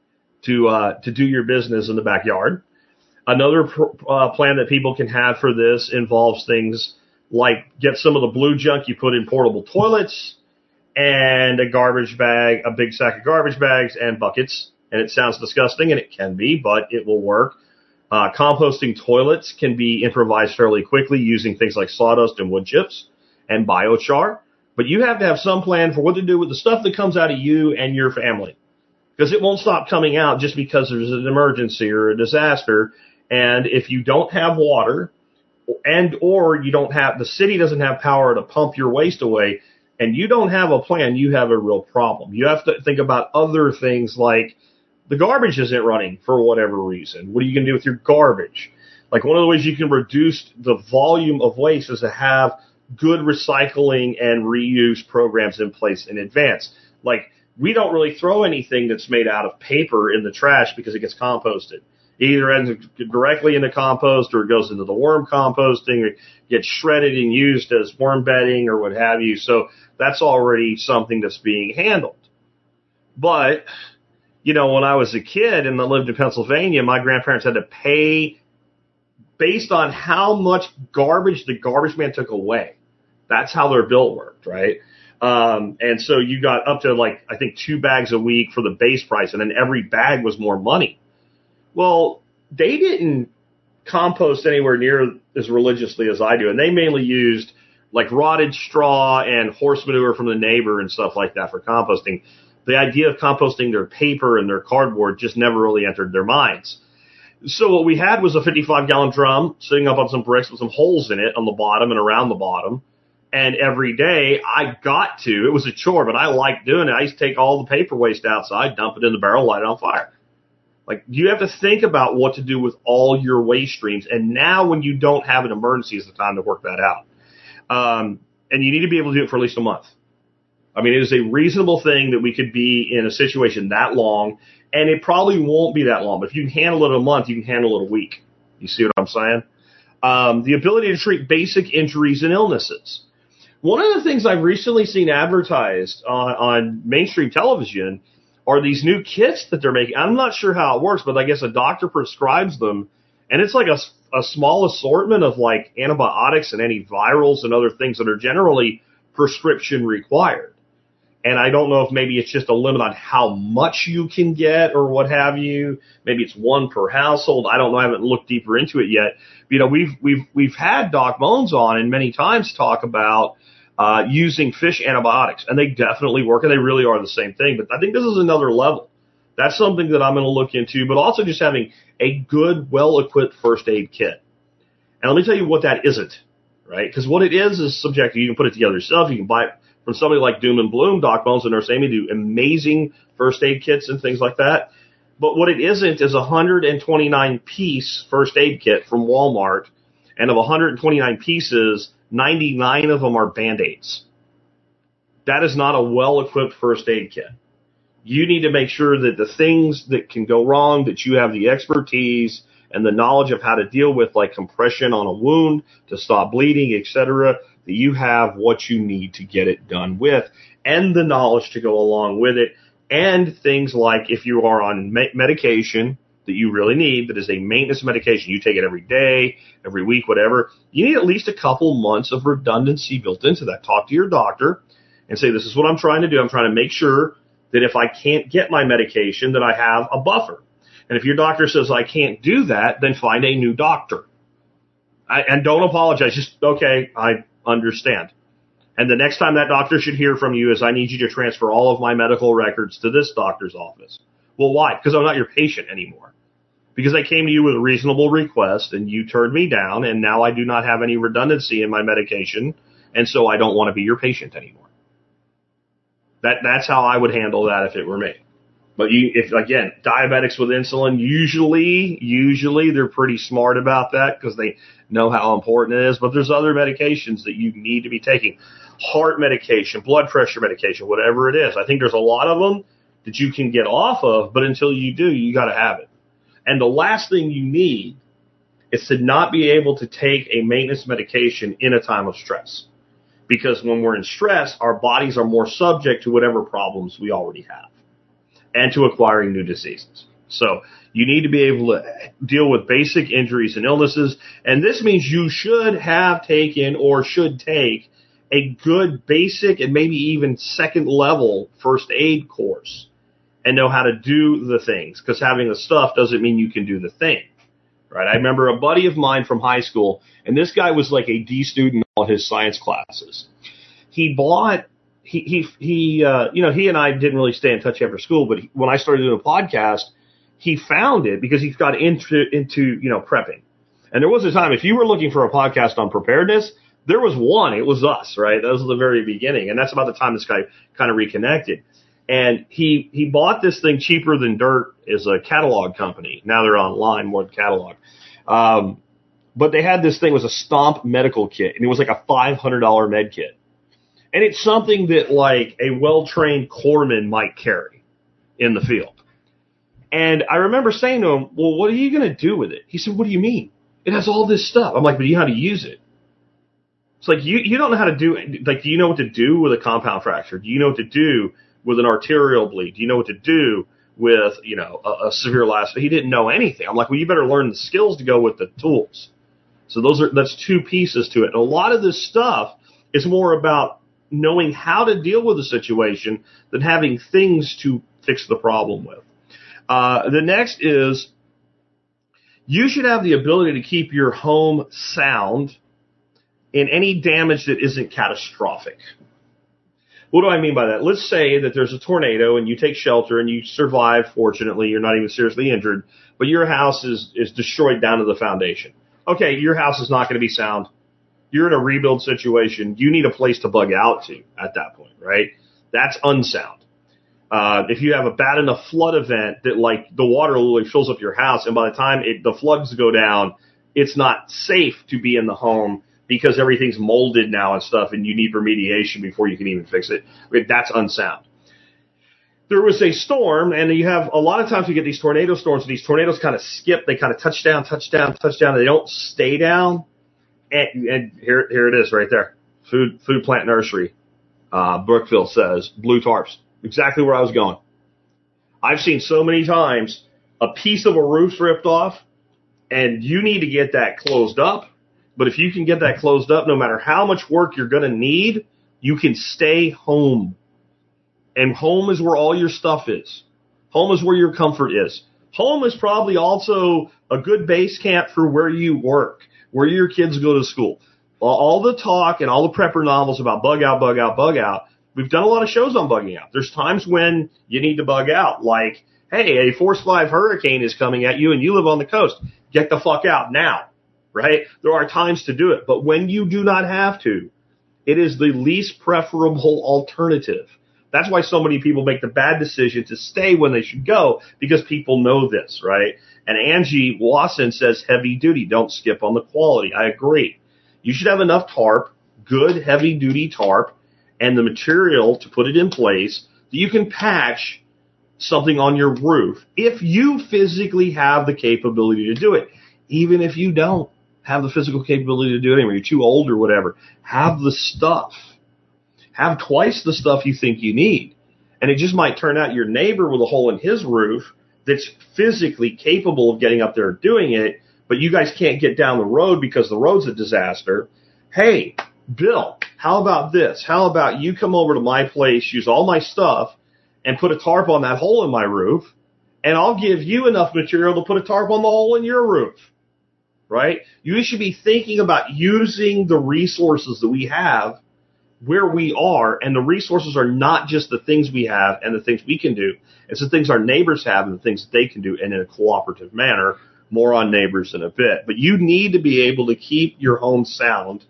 Speaker 2: to do your business in the backyard. Another plan that people can have for this involves things like get some of the blue junk you put in portable toilets and a garbage bag, a big sack of garbage bags and buckets. And it sounds disgusting, and it can be, but it will work. Composting toilets can be improvised fairly quickly using things like sawdust and wood chips and biochar. But you have to have some plan for what to do with the stuff that comes out of you and your family. Because it won't stop coming out just because there's an emergency or a disaster. And if you don't have water or the city doesn't have power to pump your waste away and you don't have a plan, you have a real problem. You have to think about other things like the garbage isn't running for whatever reason. What are you going to do with your garbage? Like one of the ways you can reduce the volume of waste is to have good recycling and reuse programs in place in advance. Like, we don't really throw anything that's made out of paper in the trash because it gets composted. It either ends directly into compost or it goes into the worm composting or gets shredded and used as worm bedding or what have you. So that's already something that's being handled. But, you know, when I was a kid and I lived in Pennsylvania, my grandparents had to pay based on how much garbage the garbage man took away. That's how their bill worked, right? And so you got up to, like, I think 2 bags a week for the base price, and then every bag was more money. Well, they didn't compost anywhere near as religiously as I do, and they mainly used like rotted straw and horse manure from the neighbor and stuff like that for composting. The idea of composting their paper and their cardboard just never really entered their minds. So what we had was a 55-gallon drum sitting up on some bricks with some holes in it on the bottom and around the bottom. And every day it was a chore, but I liked doing it. I used to take all the paper waste outside, dump it in the barrel, light it on fire. Like, you have to think about what to do with all your waste streams. And now when you don't have an emergency is the time to work that out. And you need to be able to do it for at least a month. I mean, it is a reasonable thing that we could be in a situation that long, and it probably won't be that long. But if you can handle it a month, you can handle it a week. You see what I'm saying? The ability to treat basic injuries and illnesses. One of the things I've recently seen advertised on mainstream television are these new kits that they're making. I'm not sure how it works, but I guess a doctor prescribes them, and it's like a small assortment of like antibiotics and antivirals and other things that are generally prescription required. And I don't know if maybe it's just a limit on how much you can get or what have you. Maybe it's one per household. I don't know. I haven't looked deeper into it yet. You know, we've had Doc Bones on and many times talk about using fish antibiotics, and they definitely work, and they really are the same thing. But I think this is another level. That's something that I'm going to look into, but also just having a good, well-equipped first aid kit. And let me tell you what that isn't, right? Because what it is subjective. You can put it together yourself. You can buy it from somebody like Doom and Bloom. Doc Bones and Nurse Amy do amazing first aid kits and things like that. But what it isn't is a 129-piece first aid kit from Walmart, and of 129 pieces, 99 of them are Band-Aids. That is not a well-equipped first aid kit. You need to make sure that the things that can go wrong, that you have the expertise and the knowledge of how to deal with, like compression on a wound to stop bleeding, etc., that you have what you need to get it done with, and the knowledge to go along with it, and things like if you are on medication that you really need, that is a maintenance medication, you take it every day, every week, whatever, you need at least a couple months of redundancy built into that. Talk to your doctor and say, this is what I'm trying to do. I'm trying to make sure that if I can't get my medication, that I have a buffer. And if your doctor says I can't do that, then find a new doctor. And don't apologize. Just, okay, I understand. And the next time that doctor should hear from you is, I need you to transfer all of my medical records to this doctor's office. Well, why? Because I'm not your patient anymore. Because I came to you with a reasonable request and you turned me down, and now I do not have any redundancy in my medication, and so I don't want to be your patient anymore. That's how I would handle that if it were me. But if again, diabetics with insulin, usually they're pretty smart about that because they know how important it is. But there's other medications that you need to be taking. Heart medication, blood pressure medication, whatever it is. I think there's a lot of them that you can get off of, but until you do, you got to have it. And the last thing you need is to not be able to take a maintenance medication in a time of stress. Because when we're in stress, our bodies are more subject to whatever problems we already have and to acquiring new diseases. So you need to be able to deal with basic injuries and illnesses. And this means you should have taken or should take a good basic and maybe even second level first aid course and know how to do the things. Because having the stuff doesn't mean you can do the thing. Right? I remember a buddy of mine from high school, and this guy was like a D student in all his science classes. He and I didn't really stay in touch after school, but when I started doing a podcast, he found it because he got into prepping. And there was a time, if you were looking for a podcast on preparedness, there was one. It was us, right? That was the very beginning. And that's about the time this guy kind of reconnected. And he bought this thing Cheaper Than Dirt, is a catalog company. Now they're online, more than catalog. but they had this thing, it was a Stomp medical kit, and it was like a $500 med kit. And it's something that like a well-trained corpsman might carry in the field. And I remember saying to him, well, what are you going to do with it? He said, what do you mean? It has all this stuff. I'm like, but do you know how to use it? It's like, you don't know how to do it. Like, do you know what to do with a compound fracture? Do you know what to do with an arterial bleed? Do you know what to do with, a severe laceration? He didn't know anything. I'm like, well, you better learn the skills to go with the tools. So that's two pieces to it. And a lot of this stuff is more about knowing how to deal with a situation than having things to fix the problem with. The next is you should have the ability to keep your home sound in any damage that isn't catastrophic. What do I mean by that? Let's say that there's a tornado and you take shelter and you survive. Fortunately, you're not even seriously injured, but your house is destroyed down to the foundation. Okay, your house is not going to be sound. You're in a rebuild situation. You need a place to bug out to at that point, right? That's unsound. If you have a bad enough flood event that like the water literally fills up your house, and by the time the floods go down, it's not safe to be in the home because everything's molded now and stuff, and you need remediation before you can even fix it. That's unsound. There was a storm, and you have a lot of times you get these tornado storms, and these tornadoes kind of skip. They kind of touch down, and they don't stay down. And here it is right there. Food Plant Nursery. Brookville says blue tarps. Exactly where I was going. I've seen so many times a piece of a roof's ripped off, and you need to get that closed up. But if you can get that closed up, no matter how much work you're going to need, you can stay home. And home is where all your stuff is. Home is where your comfort is. Home is probably also a good base camp for where you work, where your kids go to school. All the talk and all the prepper novels about bug out, bug out, bug out. We've done a lot of shows on bugging out. There's times when you need to bug out, like, hey, a Force 5 hurricane is coming at you and you live on the coast. Get the fuck out now, right? There are times to do it. But when you do not have to, it is the least preferable alternative. That's why so many people make the bad decision to stay when they should go, because people know this, right? And Angie Wasson says heavy duty. Don't skip on the quality. I agree. You should have enough tarp, good heavy duty tarp, and the material to put it in place that you can patch something on your roof if you physically have the capability to do it. Even if you don't have the physical capability to do it anymore, you're too old or whatever, have the stuff. Have twice the stuff you think you need. And it just might turn out your neighbor with a hole in his roof that's physically capable of getting up there and doing it, but you guys can't get down the road because the road's a disaster. Hey, Bill, how about this? How about you come over to my place, use all my stuff, and put a tarp on that hole in my roof, and I'll give you enough material to put a tarp on the hole in your roof, right? You should be thinking about using the resources that we have where we are, and the resources are not just the things we have and the things we can do. It's the things our neighbors have and the things that they can do, and in a cooperative manner. More on neighbors in a bit. But you need to be able to keep your home sound,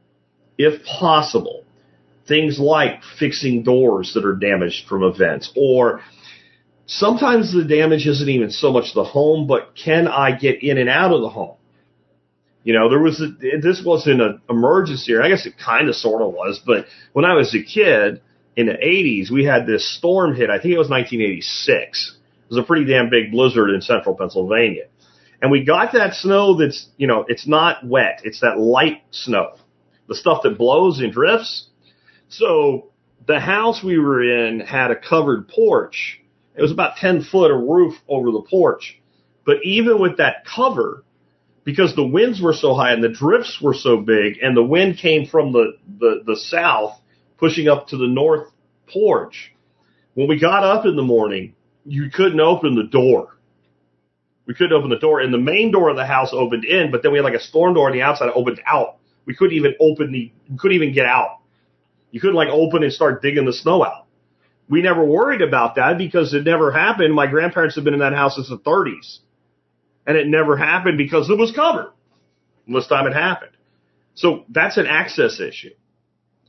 Speaker 2: if possible. Things like fixing doors that are damaged from events, or sometimes the damage isn't even so much the home, but can I get in and out of the home? You know, this wasn't an emergency, or I guess it kind of sort of was, but when I was a kid in the 80s, we had this storm hit. I think it was 1986. It was a pretty damn big blizzard in central Pennsylvania. And we got that snow that's, it's not wet. It's that light snow, the stuff that blows and drifts. So the house we were in had a covered porch. It was about 10 foot of roof over the porch. But even with that cover, because the winds were so high and the drifts were so big, and the wind came from the south pushing up to the north porch, when we got up in the morning, you couldn't open the door. We couldn't open the door, and the main door of the house opened in, but then we had like a storm door on the outside that opened out. We couldn't even get out. You couldn't like open and start digging the snow out. We never worried about that because it never happened. My grandparents have been in that house since the 30s. And it never happened because it was covered this time it happened. So that's an access issue.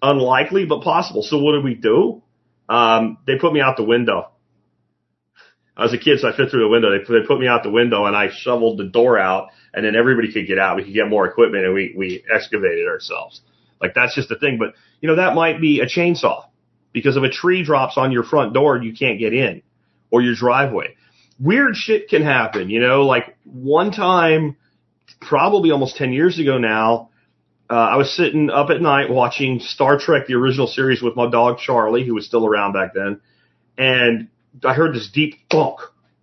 Speaker 2: Unlikely, but possible. So what did we do? They put me out the window. I was a kid, so I fit through the window. They put me out the window, and I shoveled the door out, and then everybody could get out. We could get more equipment, and we excavated ourselves. Like, that's just the thing. But, that might be a chainsaw, because if a tree drops on your front door, you can't get in, or your driveway. Weird shit can happen, like one time, probably almost 10 years ago now, I was sitting up at night watching Star Trek, the original series, with my dog Charlie, who was still around back then, and I heard this deep thunk.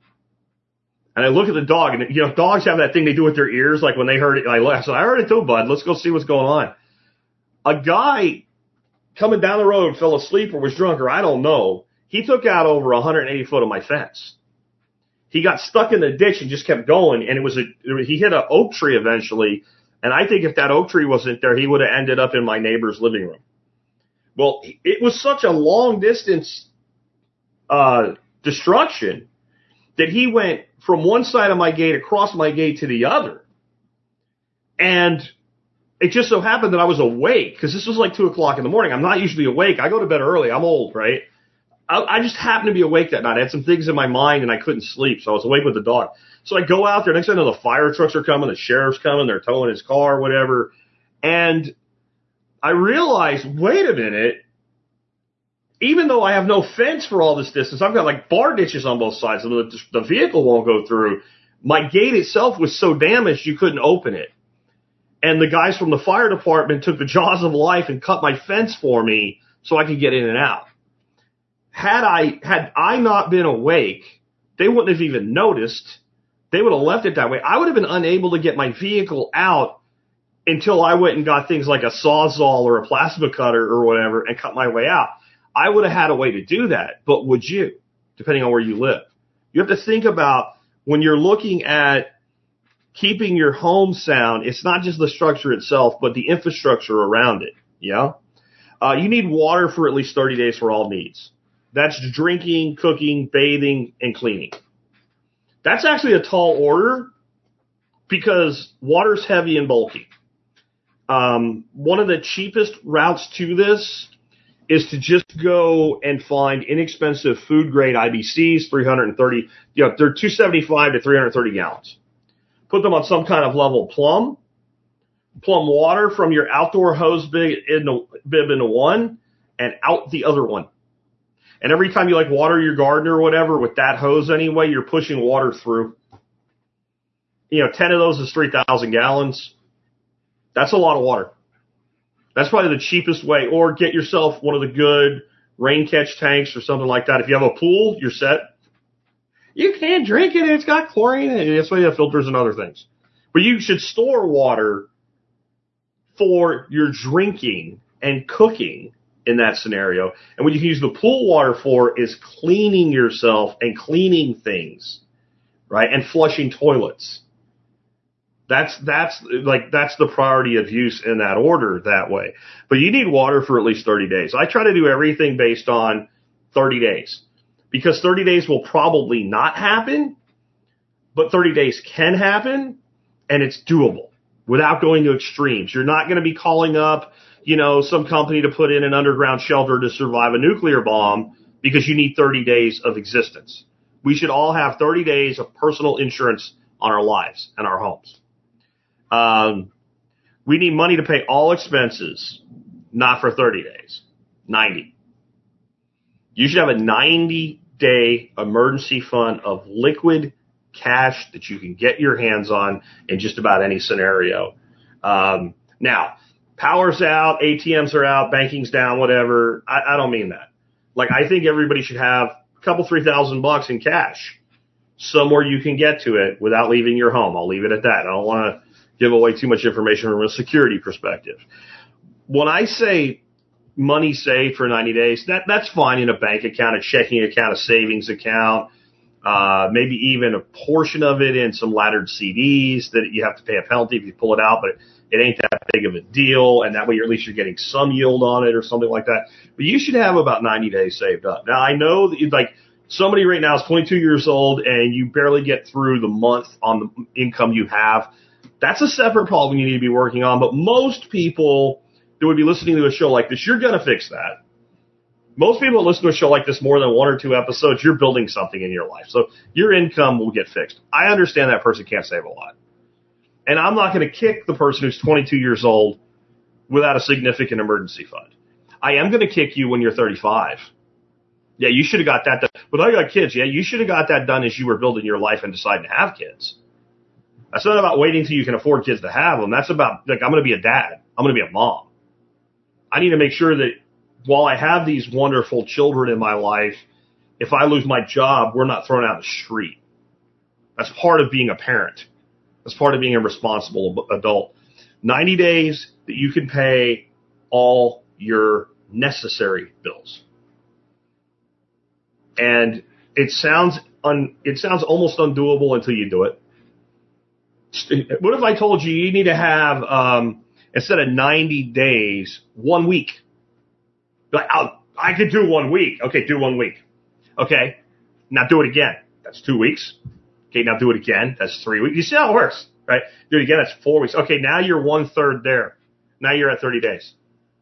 Speaker 2: And I look at the dog, and, dogs have that thing they do with their ears, like when they heard it. I said, I heard it too, bud. Let's go see what's going on. A guy coming down the road fell asleep or was drunk, or I don't know. He took out over 180 foot of my fence. He got stuck in the ditch and just kept going, and he hit an oak tree eventually. And I think if that oak tree wasn't there, he would have ended up in my neighbor's living room. Well, it was such a long distance destruction that he went from one side of my gate across my gate to the other. And it just so happened that I was awake, because this was like 2 o'clock in the morning. I'm not usually awake. I go to bed early. I'm old, right? I just happened to be awake that night. I had some things in my mind, and I couldn't sleep, so I was awake with the dog. So I go out there. Next thing I know, the fire trucks are coming, the sheriff's coming, they're towing his car, whatever. And I realized, wait a minute, even though I have no fence for all this distance, I've got like bar ditches on both sides, so the vehicle won't go through. My gate itself was so damaged you couldn't open it. And the guys from the fire department took the jaws of life and cut my fence for me so I could get in and out. Had I not been awake, they wouldn't have even noticed. They would have left it that way. I would have been unable to get my vehicle out until I went and got things like a Sawzall or a plasma cutter or whatever and cut my way out. I would have had a way to do that, but would you, depending on where you live? You have to think about, when you're looking at keeping your home sound, it's not just the structure itself, but the infrastructure around it. Yeah. You need water for at least 30 days for all needs. That's drinking, cooking, bathing, and cleaning. That's actually a tall order because water's heavy and bulky. One of the cheapest routes to this is to just go and find inexpensive food grade IBCs, 330, they're 275 to 330 gallons. Put them on some kind of level plumb water from your outdoor hose bib into one and out the other one. And every time you water your garden or whatever with that hose anyway, you're pushing water through. 10 of those is 3,000 gallons. That's a lot of water. That's probably the cheapest way. Or get yourself one of the good rain catch tanks or something like that. If you have a pool, you're set. You can't drink it. It's got chlorine in it. That's why you have filters and other things. But you should store water for your drinking and cooking in that scenario. And what you can use the pool water for is cleaning yourself and cleaning things, right? And flushing toilets. That's the priority of use in that order that way. But you need water for at least 30 days. I try to do everything based on 30 days because 30 days will probably not happen, but 30 days can happen and it's doable without going to extremes. You're not going to be calling up, some company to put in an underground shelter to survive a nuclear bomb because you need 30 days of existence. We should all have 30 days of personal insurance on our lives and our homes. We need money to pay all expenses, not for 30 days, 90. You should have a 90-day emergency fund of liquid cash that you can get your hands on in just about any scenario. Now, power's out, ATMs are out, banking's down, whatever. I don't mean that. I think everybody should have a couple, $3,000 in cash somewhere you can get to it without leaving your home. I'll leave it at that. I don't want to give away too much information from a security perspective. When I say money saved for 90 days, that's fine in a bank account, a checking account, a savings account, maybe even a portion of it in some laddered CDs that you have to pay a penalty if you pull it out, but it ain't that big of a deal, and that way at least you're getting some yield on it or something like that. But you should have about 90 days saved up. Now, I know that somebody right now is 22 years old and you barely get through the month on the income you have. That's a separate problem you need to be working on, but most people that would be listening to a show like this, you're going to fix that. Most people that listen to a show like this more than 1 or 2 episodes, you're building something in your life. So your income will get fixed. I understand that person can't save a lot. And I'm not going to kick the person who's 22 years old without a significant emergency fund. I am going to kick you when you're 35. Yeah, you should have got that done. But I got kids. Yeah, you should have got that done as you were building your life and deciding to have kids. That's not about waiting till you can afford kids to have them. That's about, like, I'm going to be a dad. I'm going to be a mom. I need to make sure that while I have these wonderful children in my life, if I lose my job, we're not thrown out in the street. That's part of being a parent. That's part of being a responsible adult. 90 days that you can pay all your necessary bills. And it sounds almost undoable until you do it. What if I told you you need to have, instead of 90 days, 1 week? Like, I could do 1 week. Okay, do 1 week. Okay, now do it again. That's 2 weeks. Okay, now do it again. That's 3 weeks. You see how it works, right? Do it again. That's 4 weeks. Okay, now you're 1/3 there. Now you're at 30 days.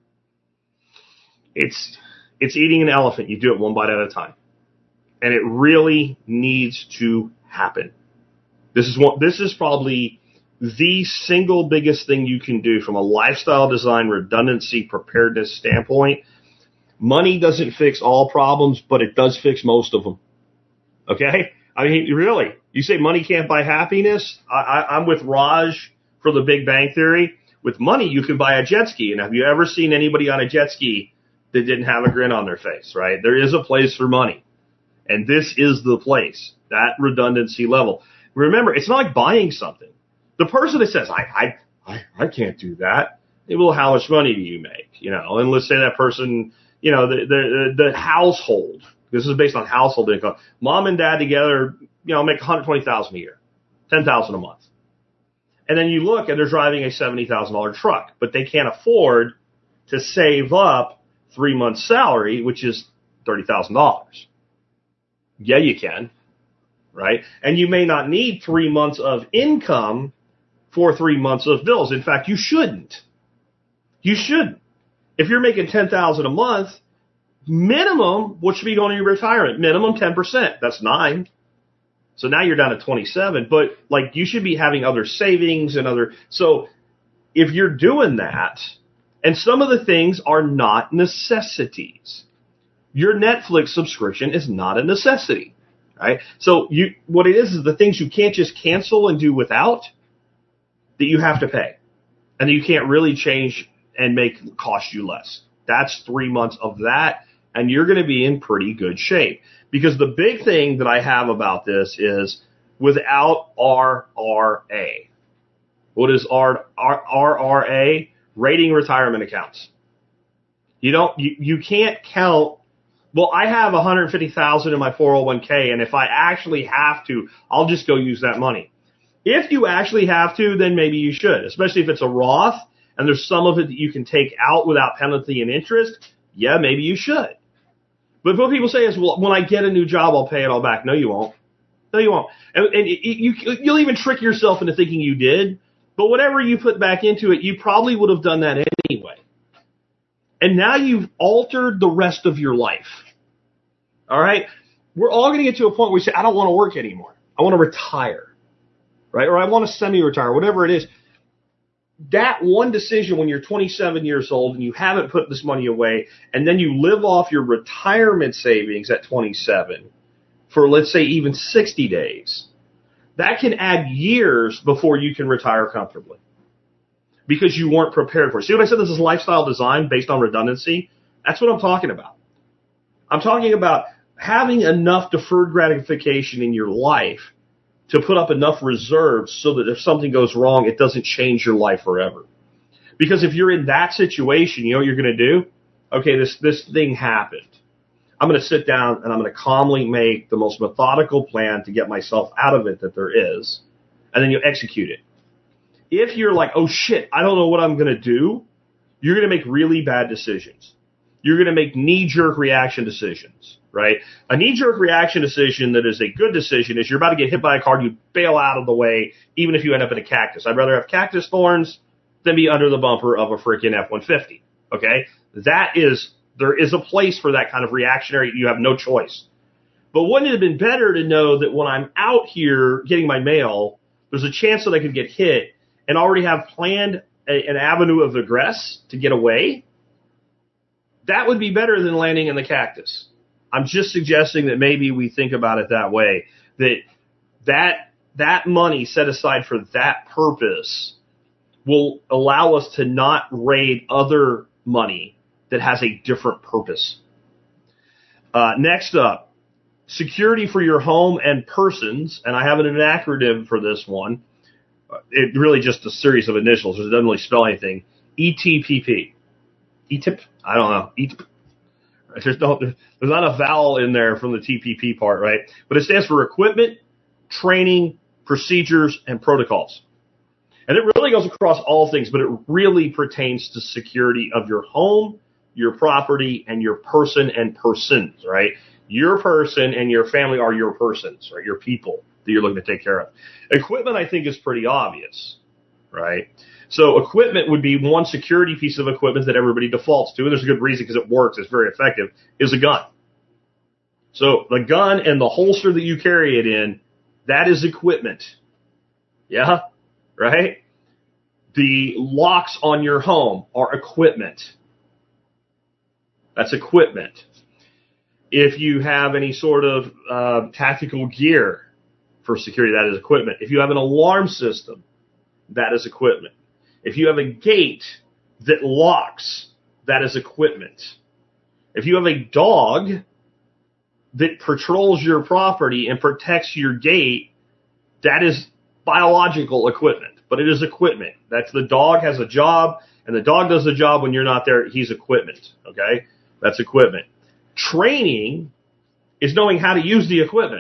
Speaker 2: It's eating an elephant. You do it one bite at a time. And it really needs to happen. This is probably the single biggest thing you can do from a lifestyle design, redundancy, preparedness standpoint. Money doesn't fix all problems, but it does fix most of them. Okay? I mean, really. You say money can't buy happiness? I'm with Raj for the Big Bang Theory. With money, you can buy a jet ski. And have you ever seen anybody on a jet ski that didn't have a grin on their face, right? There is a place for money. And this is the place, that redundancy level. Remember, it's not like buying something. The person that says, I can't do that, well, how much money do you make? You know, and let's say that person, you know, the household, this is based on household income. Mom and dad together, you know, make $120,000 a year, $10,000 a month. And then you look and they're driving a $70,000 truck, but they can't afford to save up 3 months' salary, which is $30,000. Yeah, you can, right? And you may not need 3 months of income for 3 months of bills. In fact, you shouldn't. You shouldn't. If you're making $10,000 a month, minimum, what should be going to your retirement? Minimum 10%. That's 9. So now you're down to 27. But like, you should be having other savings and other. So if you're doing that, and some of the things are not necessities. Your Netflix subscription is not a necessity, right? So what it is the things you can't just cancel and do without that you have to pay, and that you can't really change and make cost you less. That's 3 months of that, and you're going to be in pretty good shape. Because the big thing that I have about this is without RRA. What is RRA? Rating retirement accounts. You can't count. Well, I have $150,000 in my 401k, and if I actually have to, I'll just go use that money. If you actually have to, then maybe you should, especially if it's a Roth and there's some of it that you can take out without penalty and interest. Yeah, maybe you should. But what people say is, well, when I get a new job, I'll pay it all back. No, you won't. No, you won't. And you'll even trick yourself into thinking you did. But whatever you put back into it, you probably would have done that anyway. And now you've altered the rest of your life. All right? We're all going to get to a point where we say, I don't want to work anymore. I want to retire. Right? Or I want to semi-retire, whatever it is. That one decision when you're 27 years old and you haven't put this money away, and then you live off your retirement savings at 27 for, let's say, even 60 days, that can add years before you can retire comfortably because you weren't prepared for it. See what I said? This is lifestyle design based on redundancy. That's what I'm talking about. I'm talking about having enough deferred gratification in your life to put up enough reserves so that if something goes wrong, it doesn't change your life forever. Because if you're in that situation, you know what you're going to do? Okay, this thing happened. I'm going to sit down and I'm going to calmly make the most methodical plan to get myself out of it that there is, and then you execute it. If you're like, oh shit, I don't know what I'm going to do, you're going to make really bad decisions. You're going to make knee-jerk reaction decisions, right? A knee-jerk reaction decision that is a good decision is you're about to get hit by a car, you bail out of the way, even if you end up in a cactus. I'd rather have cactus thorns than be under the bumper of a freaking F-150, okay? That is There is a place for that kind of reactionary. You have no choice. But wouldn't it have been better to know that when I'm out here getting my mail, there's a chance that I could get hit and already have planned an avenue of egress to get away? That would be better than landing in the cactus. I'm just suggesting that maybe we think about it that way, that money set aside for that purpose will allow us to not raid other money that has a different purpose. Next up, security for your home and persons, and I have an acronym for this one. It really just a series of initials. It doesn't really spell anything. ETPP. ETIP? I don't know. ETIP. There's not a vowel in there from the TPP part, right? But it stands for equipment, training, procedures, and protocols. And it really goes across all things, but it really pertains to security of your home, your property, and your person and persons, right? Your person and your family are your persons, right? Your people that you're looking to take care of. Equipment, I think, is pretty obvious, right? So equipment would be one security piece of equipment that everybody defaults to, and there's a good reason because it works, it's very effective, is a gun. So the gun and the holster that you carry it in, that is equipment. Yeah? Right? The locks on your home are equipment. That's equipment. If you have any sort of tactical gear for security, that is equipment. If you have an alarm system, that is equipment. If you have a gate that locks, that is equipment. If you have a dog that patrols your property and protects your gate, that is biological equipment, but it is equipment. That's the dog has a job, and the dog does the job when you're not there. He's equipment, okay? That's equipment. Training is knowing how to use the equipment.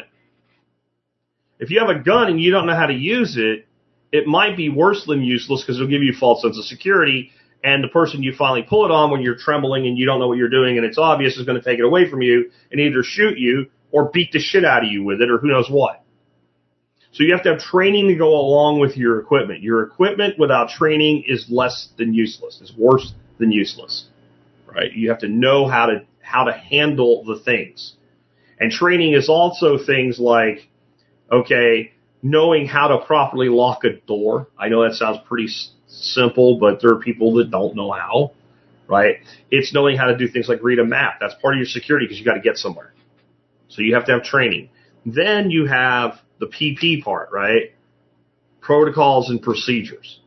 Speaker 2: If you have a gun and you don't know how to use it, it might be worse than useless because it'll give you a false sense of security, and the person you finally pull it on when you're trembling and you don't know what you're doing and it's obvious is going to take it away from you and either shoot you or beat the shit out of you with it or who knows what. So you have to have training to go along with your equipment. Your equipment without training is less than useless. It's worse than useless, right? You have to know how to handle the things. And training is also things like, okay, knowing how to properly lock a door. I know that sounds pretty simple, but there are people that don't know how, right? It's knowing how to do things like read a map. That's part of your security because you got to get somewhere. So you have to have training. Then you have the PP part, right? Protocols and procedures.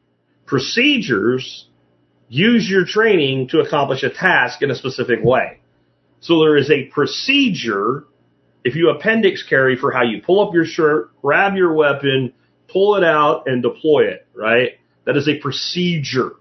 Speaker 2: Procedures use your training to accomplish a task in a specific way. So there is a procedure if you appendix carry for how you pull up your shirt, grab your weapon, pull it out, and deploy it, right? That is a procedure.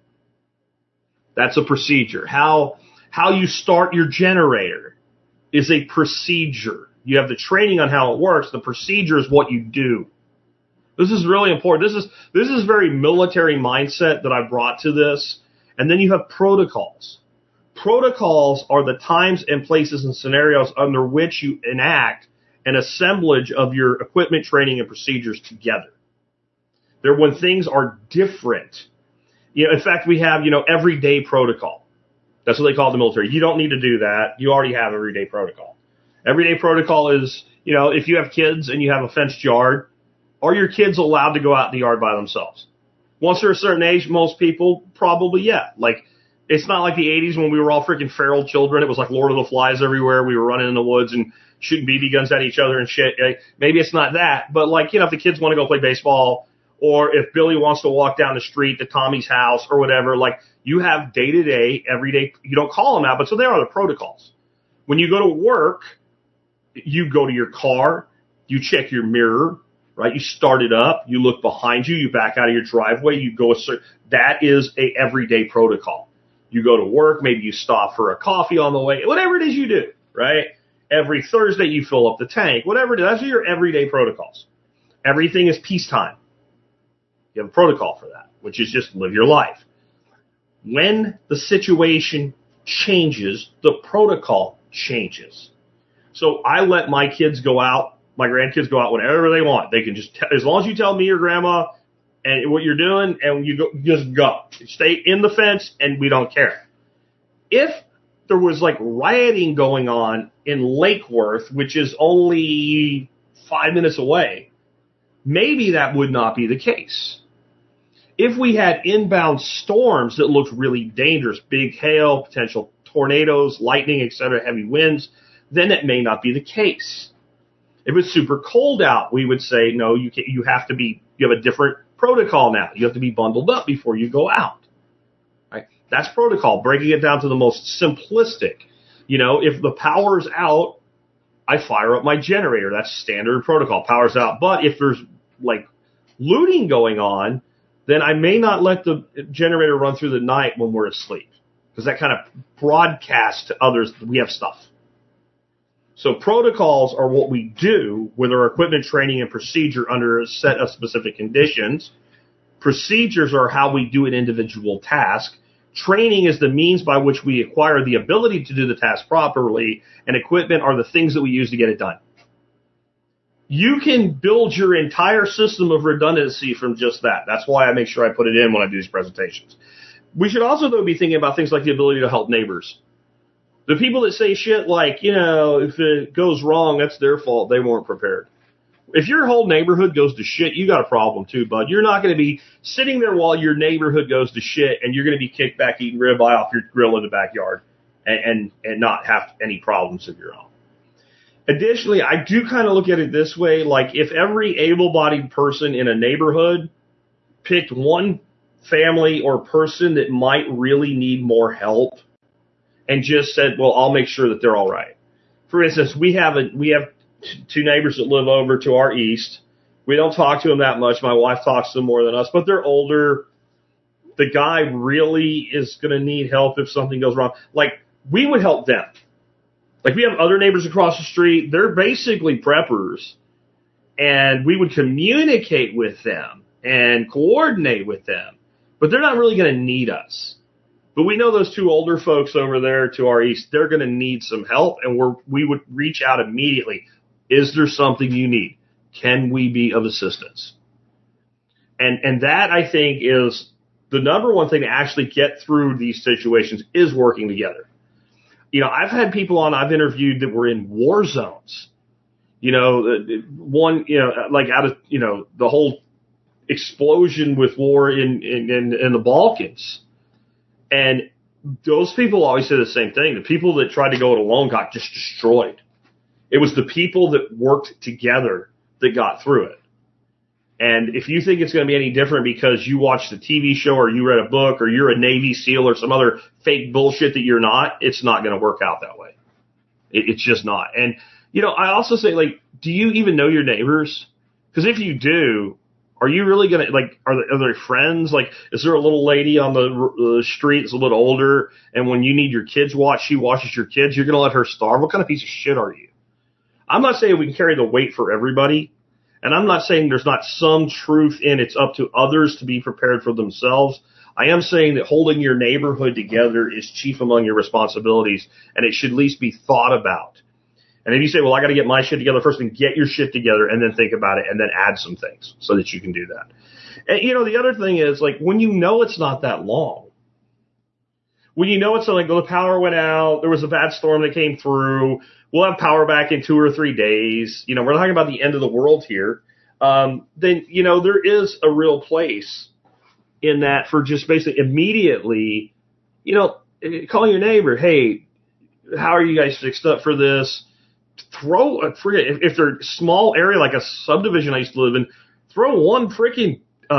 Speaker 2: That's a procedure. How you start your generator is a procedure. You have the training on how it works. The procedure is what you do. This is really important. This is very military mindset that I brought to this. And then you have protocols. Protocols are the times and places and scenarios under which you enact an assemblage of your equipment, training, and procedures together. They're when things are different. You know, in fact, we have, everyday protocol. That's what they call it in the military. You don't need to do that. You already have everyday protocol. Everyday protocol is, if you have kids and you have a fenced yard, are your kids allowed to go out in the yard by themselves? Once they're a certain age, most people probably, yeah. Like, it's not like the 80s when we were all freaking feral children. It was like Lord of the Flies everywhere. We were running in the woods and shooting BB guns at each other and shit. Maybe it's not that, but if the kids want to go play baseball, or if Billy wants to walk down the street to Tommy's house or whatever, you have day-to-day, everyday, you don't call them out, but so there are the protocols. When you go to work, you go to your car, you check your mirror, right? You start it up, you look behind you, you back out of your driveway, you go that is a everyday protocol. You go to work, maybe you stop for a coffee on the way, whatever it is you do, right? Every Thursday you fill up the tank, whatever it is, those are your everyday protocols. Everything is peacetime. You have a protocol for that, which is just live your life. When the situation changes, the protocol changes. So I let my kids go out, my grandkids go out whenever they want. They can just, as long as you tell me or grandma and what you're doing, and you just go. Stay in the fence, and we don't care. If there was like rioting going on in Lake Worth, which is only 5 minutes away, maybe that would not be the case. If we had inbound storms that looked really dangerous, big hail, potential tornadoes, lightning, etc., heavy winds, then it may not be the case. If it's super cold out, we would say, no, you have a different protocol now. You have to be bundled up before you go out. Right? That's protocol, breaking it down to the most simplistic. If the power's out, I fire up my generator. That's standard protocol. Power's out. But if there's like looting going on, then I may not let the generator run through the night when we're asleep, because that kind of broadcasts to others that we have stuff. So protocols are what we do with our equipment training and procedure under a set of specific conditions. Procedures are how we do an individual task. Training is the means by which we acquire the ability to do the task properly, and equipment are the things that we use to get it done. You can build your entire system of redundancy from just that. That's why I make sure I put it in when I do these presentations. We should also, though, be thinking about things like the ability to help neighbors. The people that say shit like, if it goes wrong, that's their fault. They weren't prepared. If your whole neighborhood goes to shit, you got a problem too, bud. You're not going to be sitting there while your neighborhood goes to shit and you're going to be kicked back eating ribeye off your grill in the backyard and not have any problems of your own. Additionally, I do kind of look at it this way, like if every able-bodied person in a neighborhood picked one family or person that might really need more help and just said, well, I'll make sure that they're all right. For instance, we have two neighbors that live over to our east. We don't talk to them that much. My wife talks to them more than us, but they're older. The guy really is going to need help if something goes wrong. Like, we would help them. Like, we have other neighbors across the street. They're basically preppers, and we would communicate with them and coordinate with them, but they're not really going to need us. But we know those two older folks over there to our east, they're going to need some help, and we would reach out immediately. Is there something you need? Can we be of assistance? And that, I think, is the number one thing to actually get through these situations is working together. I've had people on I've interviewed that were in war zones. Like out of, the whole explosion with war in the Balkans. And those people always say the same thing. The people that tried to go it alone got just destroyed. It was the people that worked together that got through it. And if you think it's going to be any different because you watched a TV show or you read a book or you're a Navy SEAL or some other fake bullshit that you're not, it's not going to work out that way. It's just not. And, I also say, like, do you even know your neighbors? Because if you do, are you really going to, like, are they friends? Like, is there a little lady on the street that's a little older, and when you need your kids watched, she watches your kids? You're going to let her starve? What kind of piece of shit are you? I'm not saying we can carry the weight for everybody, and I'm not saying there's not some truth in it's up to others to be prepared for themselves. I am saying that holding your neighborhood together is chief among your responsibilities, and it should at least be thought about. And if you say, well, I got to get my shit together first, then get your shit together and then think about it and then add some things so that you can do that. And, the other thing is, like, when it's not that long, when it's like, the power went out, there was a bad storm that came through, we'll have power back in 2 or 3 days. We're not talking about the end of the world here. Then, there is a real place in that for just basically immediately, calling your neighbor, hey, how are you guys fixed up for this? Forget if they're a small area like a subdivision I used to live in, throw one freaking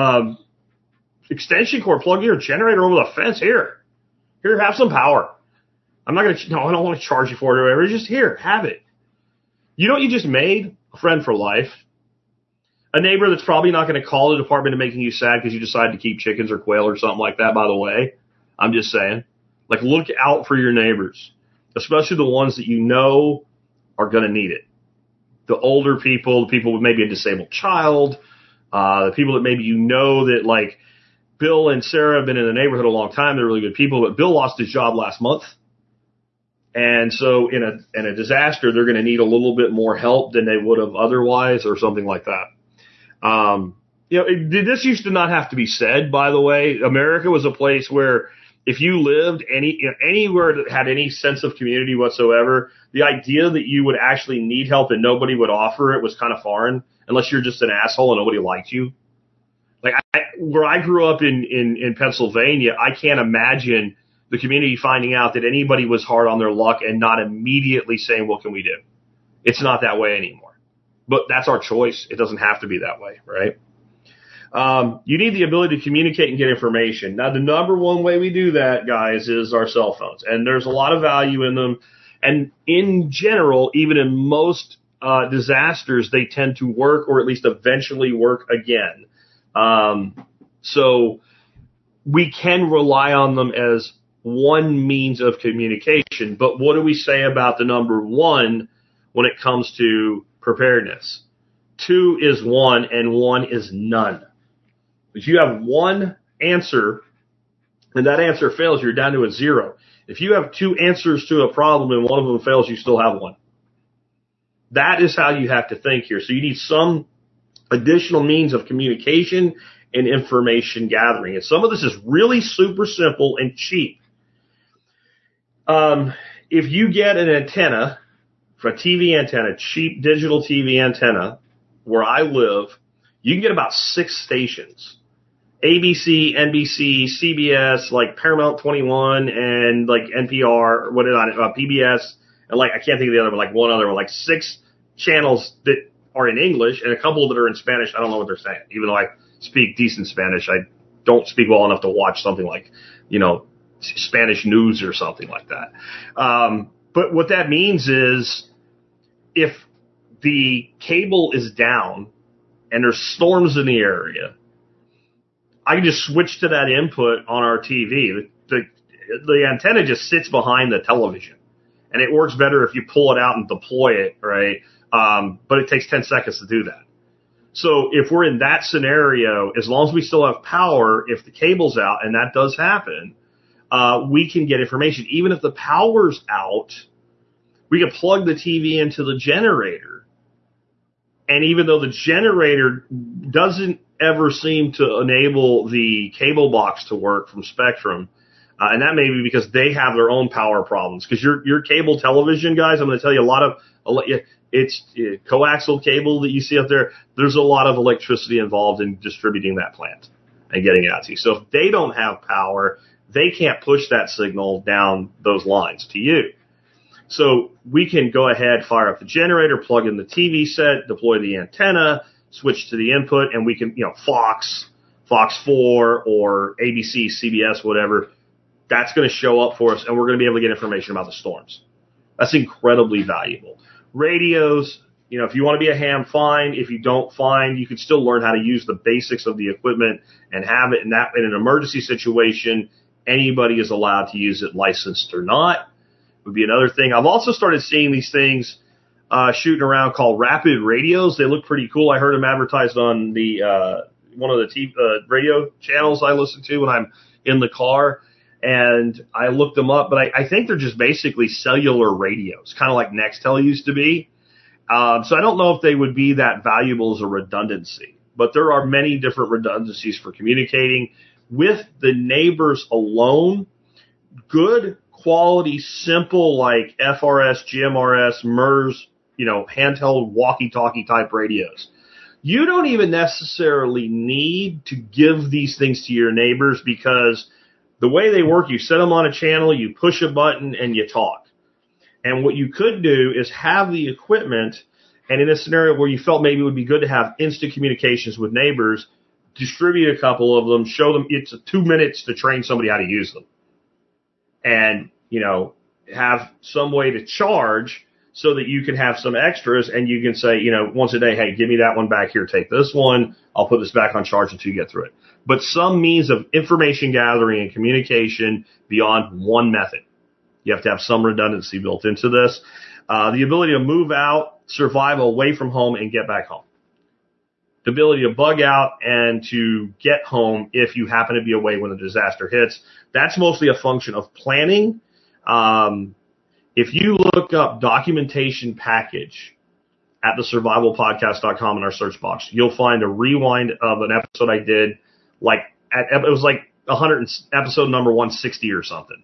Speaker 2: extension cord, plug your generator over the fence. Here, have some power. I don't want to charge you for it or whatever. Just here, have it. You know what you just made? A friend for life. A neighbor that's probably not going to call the department to making you sad because you decided to keep chickens or quail or something like that, by the way. I'm just saying. Like, look out for your neighbors, especially the ones that are going to need it. The older people, the people with maybe a disabled child, the people that maybe that, like, Bill and Sarah have been in the neighborhood a long time. They're really good people, but Bill lost his job last month. And so in a disaster, they're going to need a little bit more help than they would have otherwise or something like that. This used to not have to be said, by the way. America was a place where if you lived anywhere that had any sense of community whatsoever, the idea that you would actually need help and nobody would offer it was kind of foreign, unless you're just an asshole and nobody liked you. Like where I grew up in Pennsylvania, I can't imagine the community finding out that anybody was hard on their luck and not immediately saying, what can we do? It's not that way anymore. But that's our choice. It doesn't have to be that way, right? You need the ability to communicate and get information. Now, the number one way we do that, guys, is our cell phones. And there's a lot of value in them. And in general, even in most disasters, they tend to work or at least eventually work again. So we can rely on them as one means of communication. But what do we say about the number one when it comes to preparedness? 2 is 1 and 1 is none. If you have one answer and that answer fails, you're down to a 0. If you have 2 answers to a problem and one of them fails, you still have 1. That is how you have to think here. So you need some additional means of communication and information gathering. And some of this is really super simple and cheap. If you get an antenna, for a TV antenna, cheap digital TV antenna, where I live, you can get about 6 stations. ABC, NBC, CBS, like Paramount 21, and like NPR, PBS, and like, I can't think of the other one, like one other one, like 6 channels that are in English and a couple that are in Spanish. I don't know what they're saying. Even though I speak decent Spanish, I don't speak well enough to watch something like, Spanish news or something like that. But what that means is if the cable is down and there's storms in the area, I can just switch to that input on our TV. The antenna just sits behind the television, and it works better if you pull it out and deploy it, right? But it takes 10 seconds to do that. So if we're in that scenario, as long as we still have power, if the cable's out, and that does happen, we can get information. Even if the power's out, we can plug the TV into the generator. And even though the generator doesn't ever seem to enable the cable box to work from Spectrum, and that may be because they have their own power problems. Because your cable television, guys, I'm going to tell you it's coaxial cable that you see up there. There's a lot of electricity involved in distributing that plant and getting it out to you. So if they don't have power, they can't push that signal down those lines to you. So we can go ahead, fire up the generator, plug in the TV set, deploy the antenna, switch to the input, and we can, Fox 4 or ABC, CBS, whatever, that's going to show up for us, and we're going to be able to get information about the storms. That's incredibly valuable. Radios, if you want to be a ham, fine. If you don't, fine. You can still learn how to use the basics of the equipment and have it in an emergency situation. Anybody is allowed to use it, licensed or not. Would be another thing. I've also started seeing these things shooting around called rapid radios. They look pretty cool. I heard them advertised on the one of the radio channels I listen to when I'm in the car, and I looked them up. But I think they're just basically cellular radios, kind of like Nextel used to be. So I don't know if they would be that valuable as a redundancy. But there are many different redundancies for communicating with the neighbors alone. Good quality, simple, like FRS, GMRS, MERS, handheld walkie-talkie type radios. You don't even necessarily need to give these things to your neighbors, because the way they work, you set them on a channel, you push a button, and you talk. And what you could do is have the equipment, and in a scenario where you felt maybe it would be good to have instant communications with neighbors, distribute a couple of them, show them it's 2 minutes to train somebody how to use them. And have some way to charge so that you can have some extras, and you can say, once a day, hey, give me that one back here, take this one, I'll put this back on charge until you get through it. But some means of information gathering and communication beyond one method. You have to have some redundancy built into this. The ability to move out, survive away from home, and get back home. The ability to bug out and to get home if you happen to be away when the disaster hits. That's mostly a function of planning. If you look up documentation package at thesurvivalpodcast.com in our search box, you'll find a rewind of an episode I did. It was like episode number 160 or something.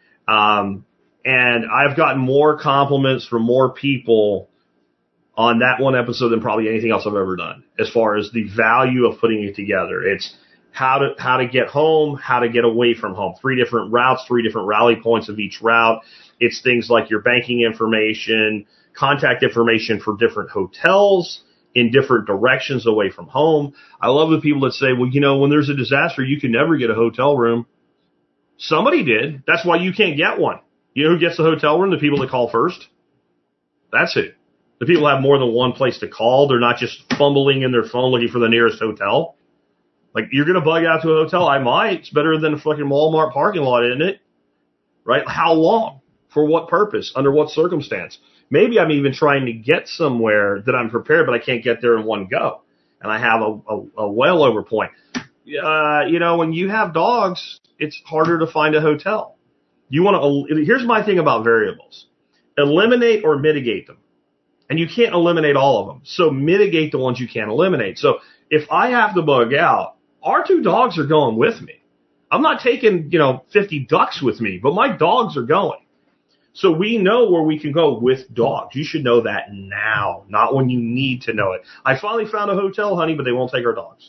Speaker 2: And I've gotten more compliments from more people on that one episode than probably anything else I've ever done, as far as the value of putting it together. It's how to get home, how to get away from home. 3 different routes, 3 different rally points of each route. It's things like your banking information, contact information for different hotels in different directions away from home. I love the people that say, well, you know, when there's a disaster, you can never get a hotel room. Somebody did. That's why you can't get one. You know who gets the hotel room? The people that call first. That's it. The people have more than one place to call. They're not just fumbling in their phone looking for the nearest hotel. Like, you're going to bug out to a hotel? I might. It's better than a fucking Walmart parking lot, isn't it? Right? How long? For what purpose? Under what circumstance? Maybe I'm even trying to get somewhere that I'm prepared, but I can't get there in one go. And I have a well over point. You know, when you have dogs, it's harder to find a hotel. Here's my thing about variables. Eliminate or mitigate them. And you can't eliminate all of them. So mitigate the ones you can't eliminate. So if I have to bug out, our 2 dogs are going with me. I'm not taking, 50 ducks with me, but my dogs are going. So we know where we can go with dogs. You should know that now, not when you need to know it. I finally found a hotel, honey, but they won't take our dogs.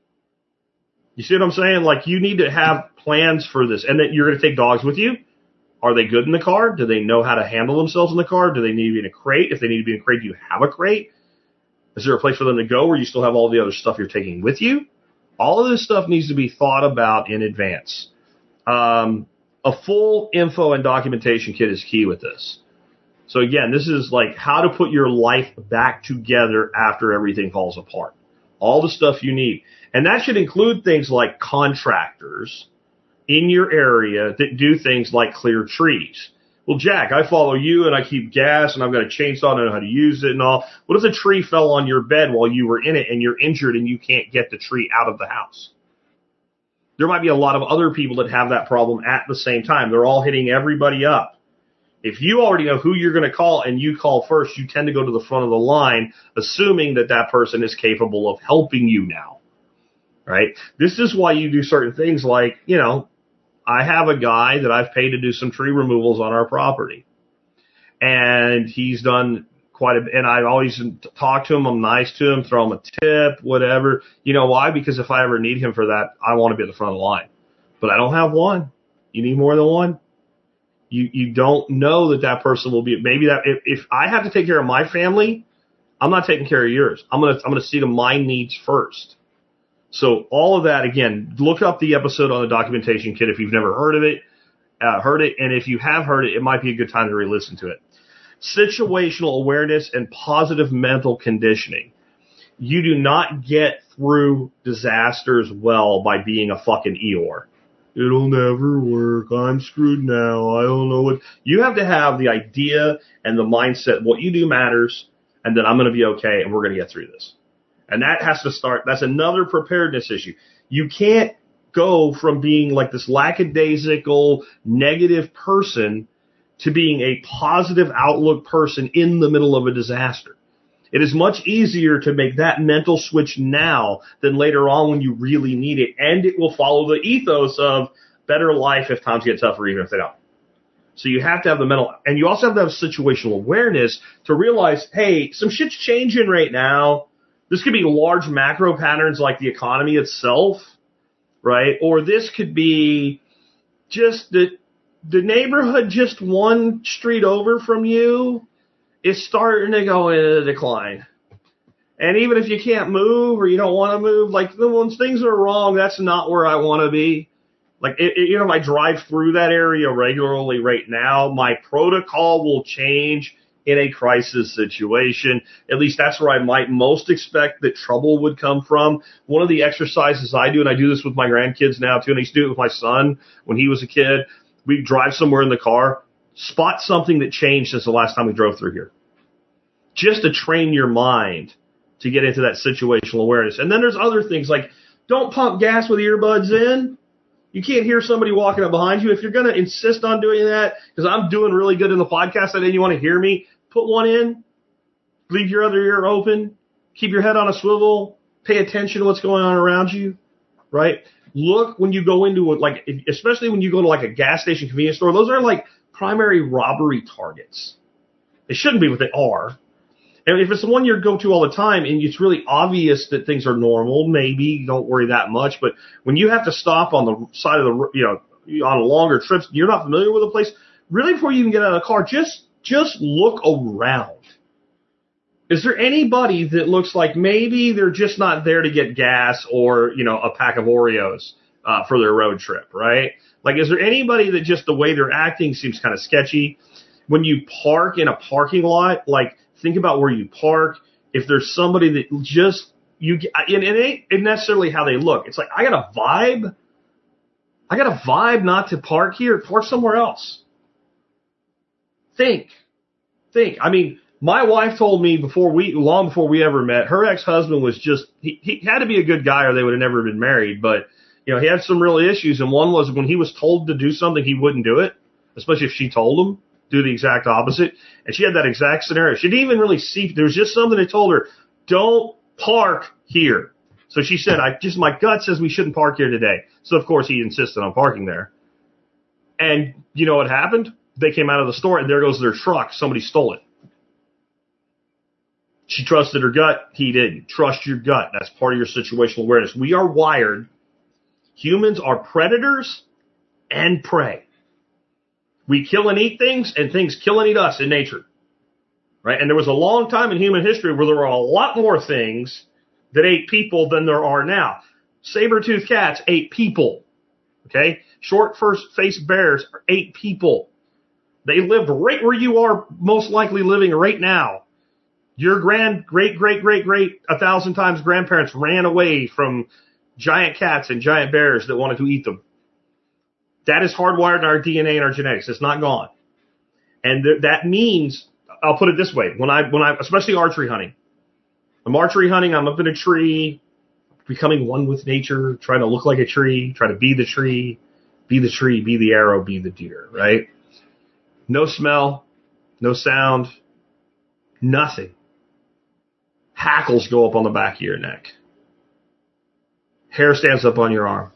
Speaker 2: You see what I'm saying? Like, you need to have plans for this, and that you're going to take dogs with you. Are they good in the car? Do they know how to handle themselves in the car? Do they need to be in a crate? If they need to be in a crate, do you have a crate? Is there a place for them to go where you still have all the other stuff you're taking with you? All of this stuff needs to be thought about in advance. A full info and documentation kit is key with this. So again, this is like how to put your life back together after everything falls apart. All the stuff you need. And that should include things like contractors in your area that do things like clear trees. Well, Jack, I follow you and I keep gas and I've got a chainsaw and I know how to use it and all. What if a tree fell on your bed while you were in it and you're injured and you can't get the tree out of the house? There might be a lot of other people that have that problem at the same time. They're all hitting everybody up. If you already know who you're going to call and you call first, you tend to go to the front of the line, assuming that that person is capable of helping you now, right? This is why you do certain things like, I have a guy that I've paid to do some tree removals on our property. And he's done quite a bit. And I always talk to him. I'm nice to him, throw him a tip, whatever. You know why? Because if I ever need him for that, I want to be at the front of the line. But I don't have one. You need more than one? You don't know that person will be, maybe that, if I have to take care of my family, I'm not taking care of yours. I'm going to see to my needs first. So all of that, again, look up the episode on the documentation kit if you've never heard it. And if you have heard it, it might be a good time to re-listen to it. Situational awareness and positive mental conditioning. You do not get through disasters well by being a fucking Eeyore. It'll never work. I'm screwed now. I don't know what. You have to have the idea and the mindset. What you do matters, and then I'm going to be okay, and we're going to get through this. And that has to start. That's another preparedness issue. You can't go from being like this lackadaisical, negative person to being a positive outlook person in the middle of a disaster. It is much easier to make that mental switch now than later on when you really need it. And it will follow the ethos of better life if times get tougher, even if they don't. So you have to have the mental, and you also have to have situational awareness to realize, hey, some shit's changing right now. This could be large macro patterns like the economy itself, right? Or this could be just the neighborhood just one street over from you is starting to go into decline. And even if you can't move or you don't want to move, like when things are wrong, that's not where I want to be. Like, if I drive through that area regularly right now, my protocol will change in a crisis situation. At least that's where I might most expect that trouble would come from. One of the exercises I do, and I do this with my grandkids now too, and I used to do it with my son when he was a kid. We drive somewhere in the car, spot something that changed since the last time we drove through here. Just to train your mind to get into that situational awareness. And then there's other things like don't pump gas with earbuds in. You can't hear somebody walking up behind you. If you're going to insist on doing that, because I'm doing really good in the podcast and then you want to hear me, put one in, leave your other ear open, keep your head on a swivel, pay attention to what's going on around you, right? look when you go into especially when you go to like a gas station, convenience store, those are like primary robbery targets. They shouldn't be, but they are. And if it's the one you go to all the time and it's really obvious that things are normal, maybe you don't worry that much. But when you have to stop on the side of the, on longer trips, you're not familiar with the place, really before you even get out of the car, just look around. Is there anybody that looks like maybe they're just not there to get gas or, a pack of Oreos for their road trip, right? Like, is there anybody that just the way they're acting seems kind of sketchy? When you park in a parking lot, like, think about where you park. If there's somebody that just, and it ain't necessarily how they look. It's like, I got a vibe not to park here. Park somewhere else. Think. I mean, my wife told me long before we ever met, her ex-husband was just, he had to be a good guy or they would have never been married. But, he had some real issues. And one was when he was told to do something, he wouldn't do it, especially if she told him. Do the exact opposite. And she had that exact scenario. She didn't even really see. There was just something that told her, don't park here. So she said, my gut says we shouldn't park here today. So, of course, he insisted on parking there. And you know what happened? They came out of the store, and there goes their truck. Somebody stole it. She trusted her gut. He didn't. Trust your gut. That's part of your situational awareness. We are wired. Humans are predators and prey. We kill and eat things, and things kill and eat us in nature, right? And there was a long time in human history where there were a lot more things that ate people than there are now. Saber-toothed cats ate people, okay? Short-faced bears ate people. They lived right where you are most likely living right now. Your great 1,000 times grandparents ran away from giant cats and giant bears that wanted to eat them. That is hardwired in our DNA and our genetics. It's not gone. And that means, I'll put it this way, when I, especially archery hunting. I'm archery hunting, I'm up in a tree, becoming one with nature, trying to look like a tree, try to be the tree, be the arrow, be the deer, right? No smell, no sound, nothing. Hackles go up on the back of your neck. Hair stands up on your arm.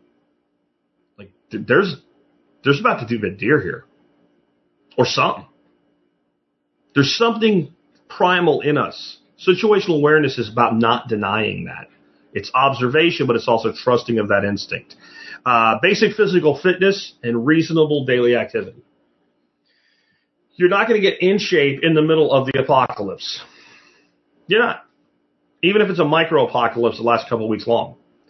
Speaker 2: There's about to be a deer here. Or something. There's something primal in us. Situational awareness is about not denying that. It's observation, but it's also trusting of that instinct. Basic physical fitness and reasonable daily activity. You're not going to get in shape in the middle of the apocalypse. You're not. Even if it's a micro-apocalypse that lasts a couple of weeks long.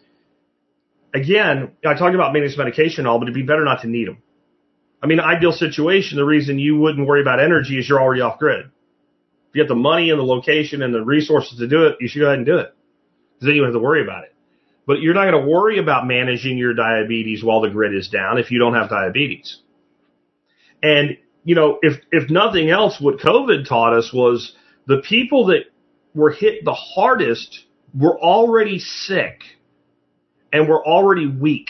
Speaker 2: Again, I talked about maintenance medication and all, but it'd be better not to need them. I mean, ideal situation, the reason you wouldn't worry about energy is you're already off grid. If you have the money and the location and the resources to do it, you should go ahead and do it. Because then you don't have to worry about it. But you're not going to worry about managing your diabetes while the grid is down if you don't have diabetes. And, if nothing else, what COVID taught us was the people that were hit the hardest were already sick. And we're already weak.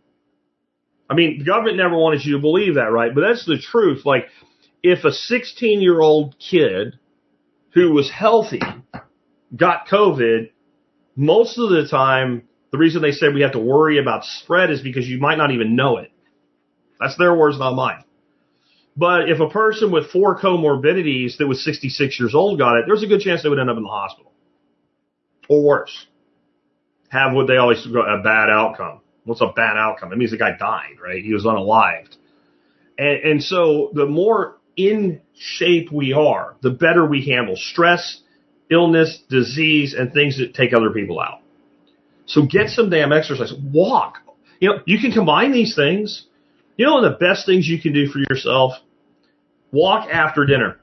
Speaker 2: I mean, the government never wanted you to believe that, right? But that's the truth. Like, if a 16-year-old kid who was healthy got COVID, most of the time, the reason they said we have to worry about spread is because you might not even know it. That's their words, not mine. But if a person with 4 comorbidities that was 66 years old got it, there's a good chance they would end up in the hospital. Or worse. Have what they always go, a bad outcome. What's a bad outcome? It means the guy died, right? He was unalived. And so the more in shape we are, the better we handle stress, illness, disease, and things that take other people out. So get some damn exercise. Walk. You can combine these things. One of the best things you can do for yourself? Walk after dinner.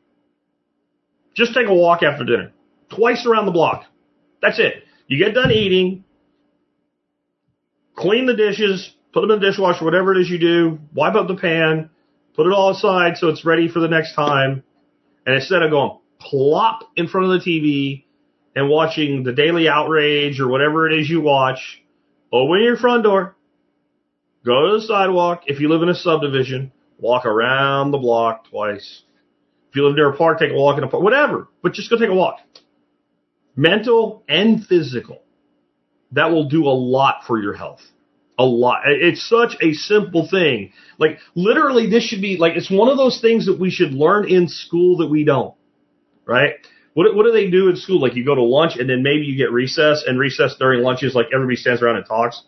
Speaker 2: Just take a walk after dinner. Twice around the block. That's it. You get done eating, clean the dishes, put them in the dishwasher, whatever it is you do, wipe up the pan, put it all aside so it's ready for the next time. And instead of going plop in front of the TV and watching the Daily Outrage or whatever it is you watch, open your front door, go to the sidewalk. If you live in a subdivision, walk around the block twice. If you live near a park, take a walk in a park, whatever. But just go take a walk. Mental and physical. That will do a lot for your health. A lot. It's such a simple thing. Like, literally, this should be, like, it's one of those things that we should learn in school that we don't, right? What do they do in school? Like, you go to lunch, and then maybe you get recess, and recess during lunch is like everybody stands around and talks.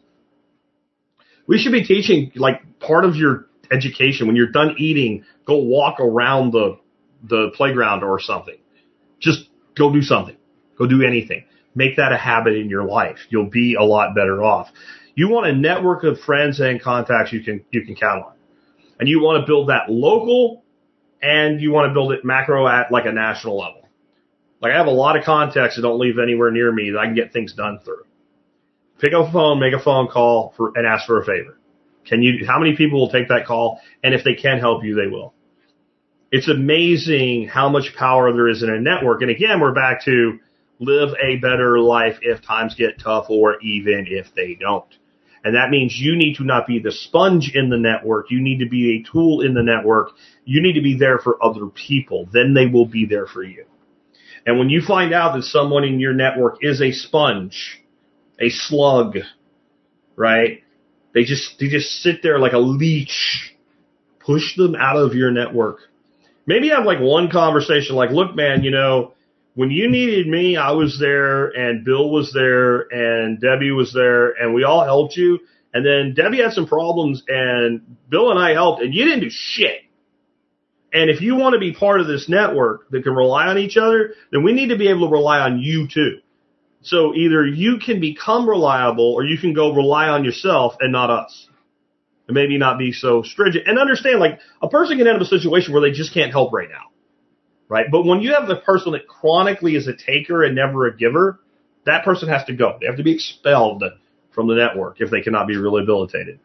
Speaker 2: We should be teaching, like, part of your education, when you're done eating, go walk around the playground or something. Just go do something. Go do anything. Make that a habit in your life. You'll be a lot better off. You want a network of friends and contacts you can count on. And you want to build that local, and you want to build it macro at like a national level. Like, I have a lot of contacts that don't live anywhere near me that I can get things done through. Pick up a phone, make a phone call and ask for a favor. How many people will take that call? And if they can help you, they will. It's amazing how much power there is in a network. And again, we're back to live a better life if times get tough, or even if they don't. And that means you need to not be the sponge in the network. You need to be a tool in the network. You need to be there for other people. Then they will be there for you. And when you find out that someone in your network is a sponge, a slug, right? They just sit there like a leech. Push them out of your network. Maybe have like one conversation like, look, man, when you needed me, I was there, and Bill was there, and Debbie was there, and we all helped you. And then Debbie had some problems, and Bill and I helped, and you didn't do shit. And if you want to be part of this network that can rely on each other, then we need to be able to rely on you too. So either you can become reliable, or you can go rely on yourself and not us. And maybe not be so stringent. And understand, like, a person can end up in a situation where they just can't help right now. Right? But when you have the person that chronically is a taker and never a giver, that person has to go. They have to be expelled from the network if they cannot be rehabilitated.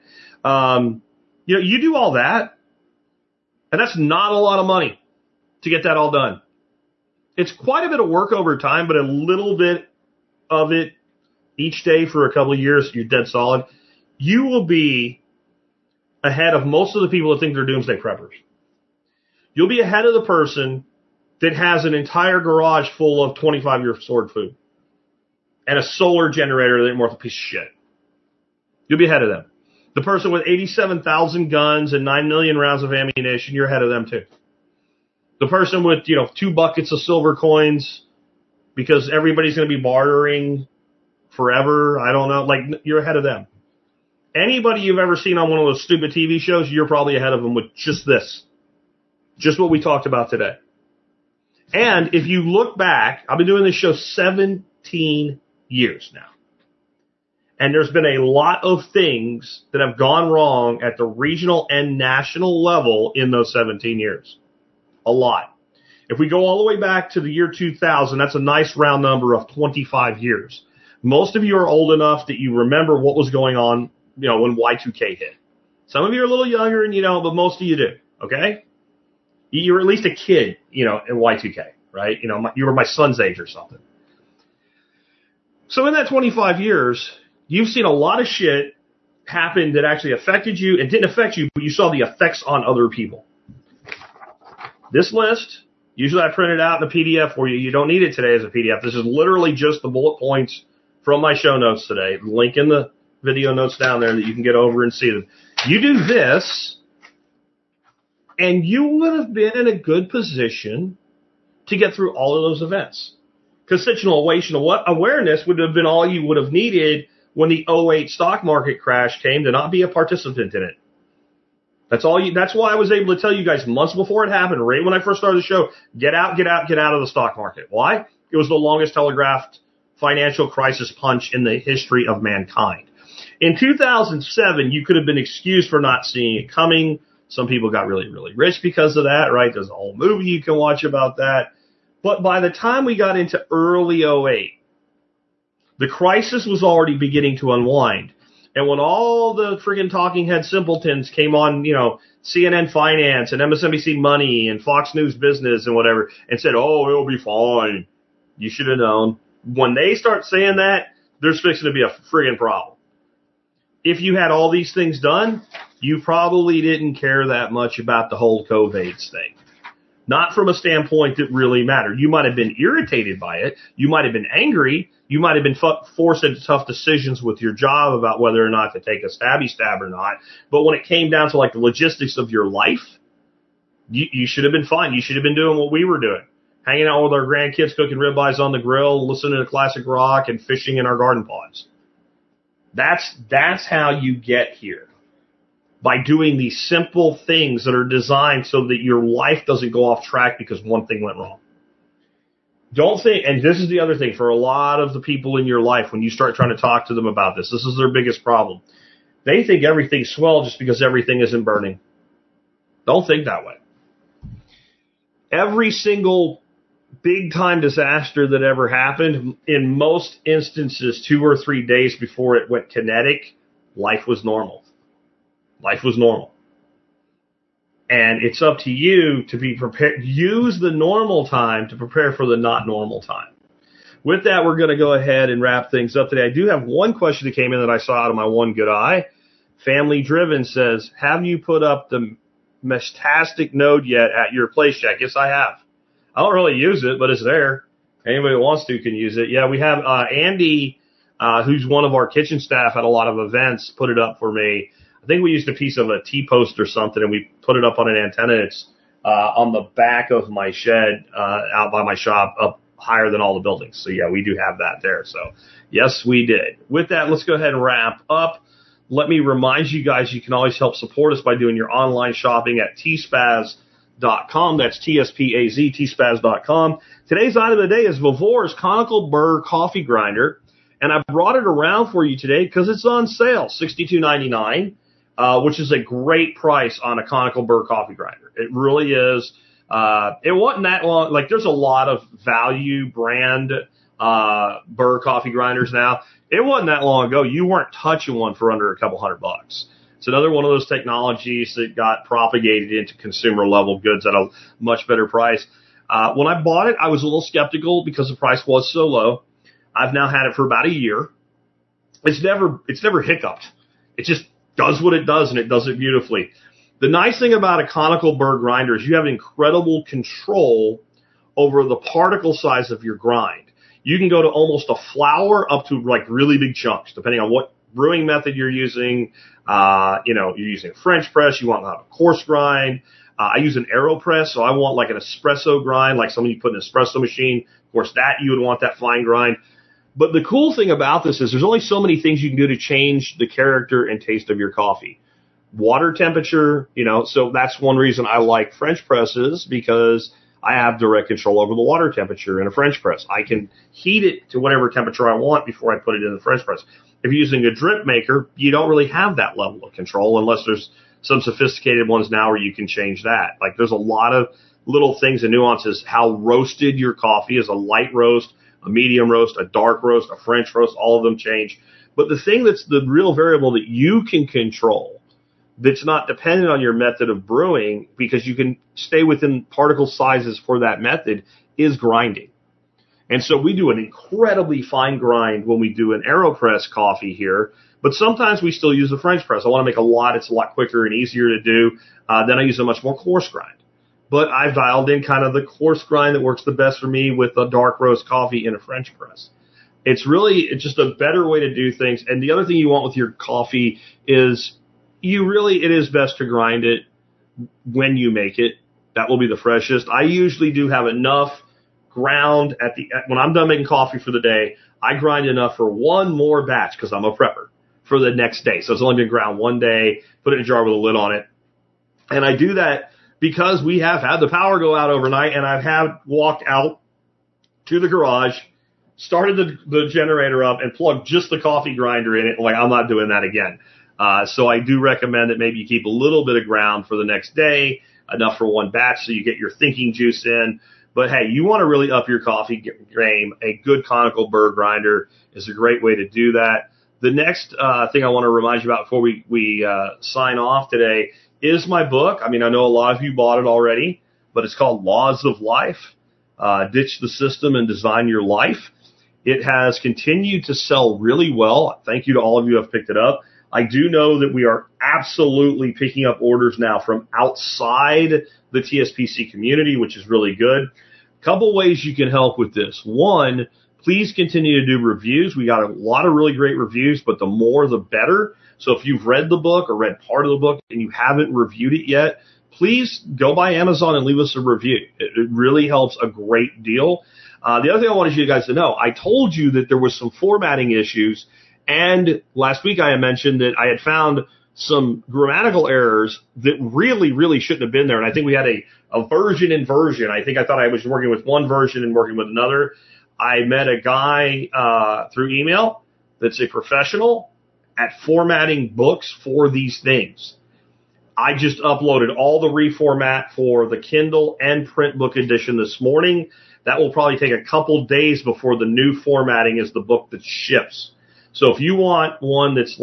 Speaker 2: You do all that, and that's not a lot of money to get that all done. It's quite a bit of work over time, but a little bit of it each day for a couple of years, you're dead solid. You will be ahead of most of the people that think they're doomsday preppers. You'll be ahead of the person that has an entire garage full of 25-year stored food and a solar generator that ain't worth a piece of shit. You'll be ahead of them. The person with 87,000 guns and 9 million rounds of ammunition, you're ahead of them too. The person with, 2 buckets of silver coins because everybody's going to be bartering forever. I don't know. Like, you're ahead of them. Anybody you've ever seen on one of those stupid TV shows, you're probably ahead of them with just this. Just what we talked about today. And if you look back, I've been doing this show 17 years now. And there's been a lot of things that have gone wrong at the regional and national level in those 17 years. A lot. If we go all the way back to the year 2000, that's a nice round number of 25 years. Most of you are old enough that you remember what was going on, when Y2K hit. Some of you are a little younger and you don't, but most of you do. Okay? You were at least a kid, in Y2K, right? You were my son's age or something. So in that 25 years, you've seen a lot of shit happen that actually affected you. It didn't affect you, but you saw the effects on other people. This list, usually I print it out in a PDF for you. You don't need it today as a PDF. This is literally just the bullet points from my show notes today. Link in the video notes down there that you can get over and see them. You do this, and you would have been in a good position to get through all of those events. Because situational awareness would have been all you would have needed when the 2008 stock market crash came to not be a participant in it. That's why I was able to tell you guys months before it happened, right when I first started the show, get out of the stock market. Why? It was the longest telegraphed financial crisis punch in the history of mankind. In 2007, you could have been excused for not seeing it coming. Some people got really, really rich because of that, right? There's a whole movie you can watch about that. But by the time we got into early 2008, the crisis was already beginning to unwind. And when all the friggin' talking head simpletons came on, CNN Finance and MSNBC Money and Fox News Business and whatever, and said, oh, it'll be fine, you should have known. When they start saying that, there's fixing to be a friggin' problem. If you had all these things done, you probably didn't care that much about the whole COVID thing. Not from a standpoint that really mattered. You might have been irritated by it. You might have been angry. You might have been forced into tough decisions with your job about whether or not to take a stabby stab or not. But when it came down to like the logistics of your life, you should have been fine. You should have been doing what we were doing. Hanging out with our grandkids, cooking ribeyes on the grill, listening to classic rock, and fishing in our garden pods. That's how you get here. By doing these simple things that are designed so that your life doesn't go off track because one thing went wrong. Don't think, and this is the other thing for a lot of the people in your life when you start trying to talk to them about this, this is their biggest problem. They think everything's swell just because everything isn't burning. Don't think that way. Every single big time disaster that ever happened, in most instances 2 or 3 days before it went kinetic, life was normal. Life was normal. And it's up to you to be prepared. Use the normal time to prepare for the not normal time. With that, we're going to go ahead and wrap things up today. I do have one question that came in that I saw out of my one good eye. Family Driven says, have you put up the Meshtastic node yet at your place, Jack? Yes, I have. I don't really use it, but it's there. Anybody who wants to can use it. Yeah, we have Andy, who's one of our kitchen staff at a lot of events, put it up for me. I think we used a piece of a T-post or something, and we put it up on an antenna. It's on the back of my shed out by my shop, up higher than all the buildings. So, yeah, we do have that there. So, yes, we did. With that, let's go ahead and wrap up. Let me remind you guys, you can always help support us by doing your online shopping at tspaz.com. That's T-S-P-A-Z, tspaz.com. Today's item of the day is Vavor's Conical Burr Coffee Grinder, and I brought it around for you today because it's on sale, $62.99. Which is a great price on a conical burr coffee grinder. It really is. It wasn't that long. Like, there's a lot of value brand burr coffee grinders now. It wasn't that long ago. You weren't touching one for under a couple $100. It's another one of those technologies that got propagated into consumer level goods at a much better price. When I bought it, I was a little skeptical because the price was so low. I've now had it for about a year. It's never hiccuped. It just does what it does, and it does it beautifully. The nice thing about a conical burr grinder is you have incredible control over the particle size of your grind. You can go to almost a flour up to like really big chunks, depending on what brewing method you're using. You're using a French press, you want to have a coarse grind. I use an AeroPress, so I want like an espresso grind, like something you put in an espresso machine. Of course, that you would want that fine grind. But the cool thing about this is there's only so many things you can do to change the character and taste of your coffee. Water temperature, so that's one reason I like French presses, because I have direct control over the water temperature in a French press. I can heat it to whatever temperature I want before I put it in the French press. If you're using a drip maker, you don't really have that level of control unless there's some sophisticated ones now where you can change that. Like, there's a lot of little things and nuances. How roasted your coffee is, a light roast, a medium roast, a dark roast, a French roast, all of them change. But the thing that's the real variable that you can control, that's not dependent on your method of brewing, because you can stay within particle sizes for that method, is grinding. And so we do an incredibly fine grind when we do an AeroPress coffee here, but sometimes we still use a French press. I want to make a lot, it's a lot quicker and easier to do. Then I use a much more coarse grind. But I've dialed in kind of the coarse grind that works the best for me with a dark roast coffee in a French press. It's just a better way to do things. And the other thing you want with your coffee is it is best to grind it when you make it. That will be the freshest. I usually do have enough ground when I'm done making coffee for the day. I grind enough for one more batch, because I'm a prepper, for the next day. So it's only been ground one day, put it in a jar with a lid on it. And I do that because we have had the power go out overnight, and I've walked out to the garage, started the generator up, and plugged just the coffee grinder in it. Like, I'm not doing that again. So I do recommend that maybe you keep a little bit of ground for the next day, enough for one batch so you get your thinking juice in. But hey, you want to really up your coffee game. A good conical burr grinder is a great way to do that. The next thing I want to remind you about before we sign off today is my book. I mean, I know a lot of you bought it already, but it's called Laws of Life. Ditch the System and Design Your Life. It has continued to sell really well. Thank you to all of you who have picked it up. I do know that we are absolutely picking up orders now from outside the TSPC community, which is really good. Couple ways you can help with this. One, please continue to do reviews. We got a lot of really great reviews, but the more the better. So if you've read the book or read part of the book and you haven't reviewed it yet, please go by Amazon and leave us a review. It really helps a great deal. The other thing I wanted you guys to know, I told you that there was some formatting issues, and last week I had mentioned that I had found some grammatical errors that really, really shouldn't have been there. And I think we had a version inversion. I thought I was working with one version and working with another. I met a guy through email that's a professional at formatting books for these things. I just uploaded all the reformat for the Kindle and print book edition this morning. That will probably take a couple days before the new formatting is the book that ships. So if you want one that's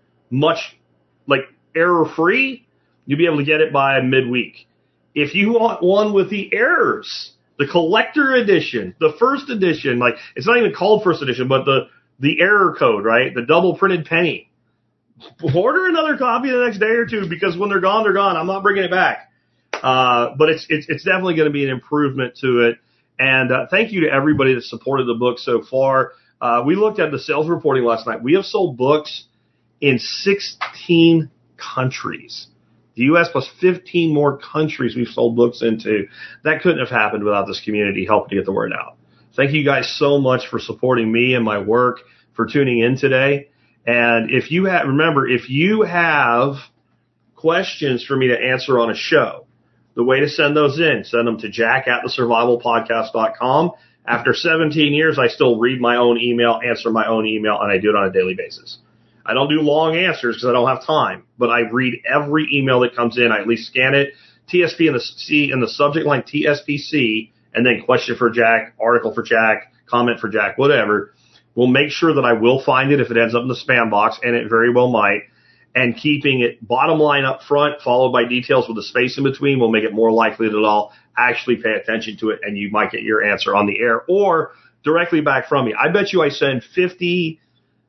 Speaker 2: error-free, you'll be able to get it by midweek. If you want one with the errors, the collector edition, the first edition, it's not even called first edition, but the error code, right? The double printed penny. Order another copy the next day or two, because when they're gone, they're gone. I'm not bringing it back. But it's definitely going to be an improvement to it. And thank you to everybody that supported the book so far. We looked at the sales reporting last night. We have sold books in 16 countries. The U.S. plus 15 more countries we've sold books into. That couldn't have happened without this community helping to get the word out. Thank you guys so much for supporting me and my work, for tuning in today. And if you have questions for me to answer on a show, the way to send those in, send them to jack@thesurvivalpodcast.com. After 17 years, I still read my own email, answer my own email, and I do it on a daily basis. I don't do long answers because I don't have time, but I read every email that comes in. I at least scan it, TSP in the subject line, TSPC, and then question for Jack, article for Jack, comment for Jack, whatever. We'll make sure that I will find it if it ends up in the spam box, and it very well might. And keeping it bottom line up front, followed by details with a space in between, will make it more likely that I'll actually pay attention to it, and you might get your answer on the air or directly back from me. I bet you I send 50,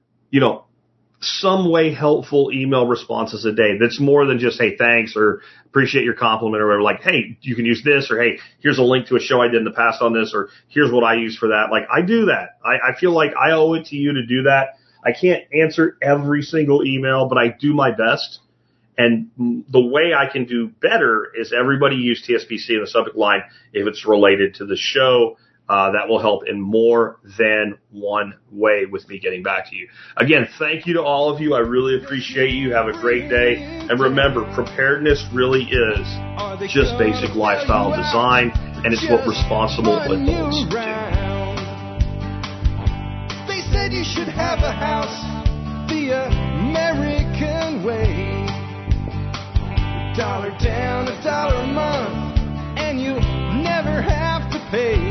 Speaker 2: some way helpful email responses a day. That's more than just, hey, thanks, or appreciate your compliment, or whatever. Like, hey, you can use this, or hey, here's a link to a show I did in the past on this, or here's what I use for that. Like, I do that. I feel like I owe it to you to do that. I can't answer every single email, but I do my best. And the way I can do better is everybody use TSPC in the subject line if it's related to the show. That will help in more than one way with me getting back to you. Again, thank you to all of you. I really appreciate you. Have a great day. And remember, preparedness really is just basic lifestyle design, and it's what responsible adults do.
Speaker 1: They said you should have a house the American way. $1 down, $1 a month, and you'll never have to pay.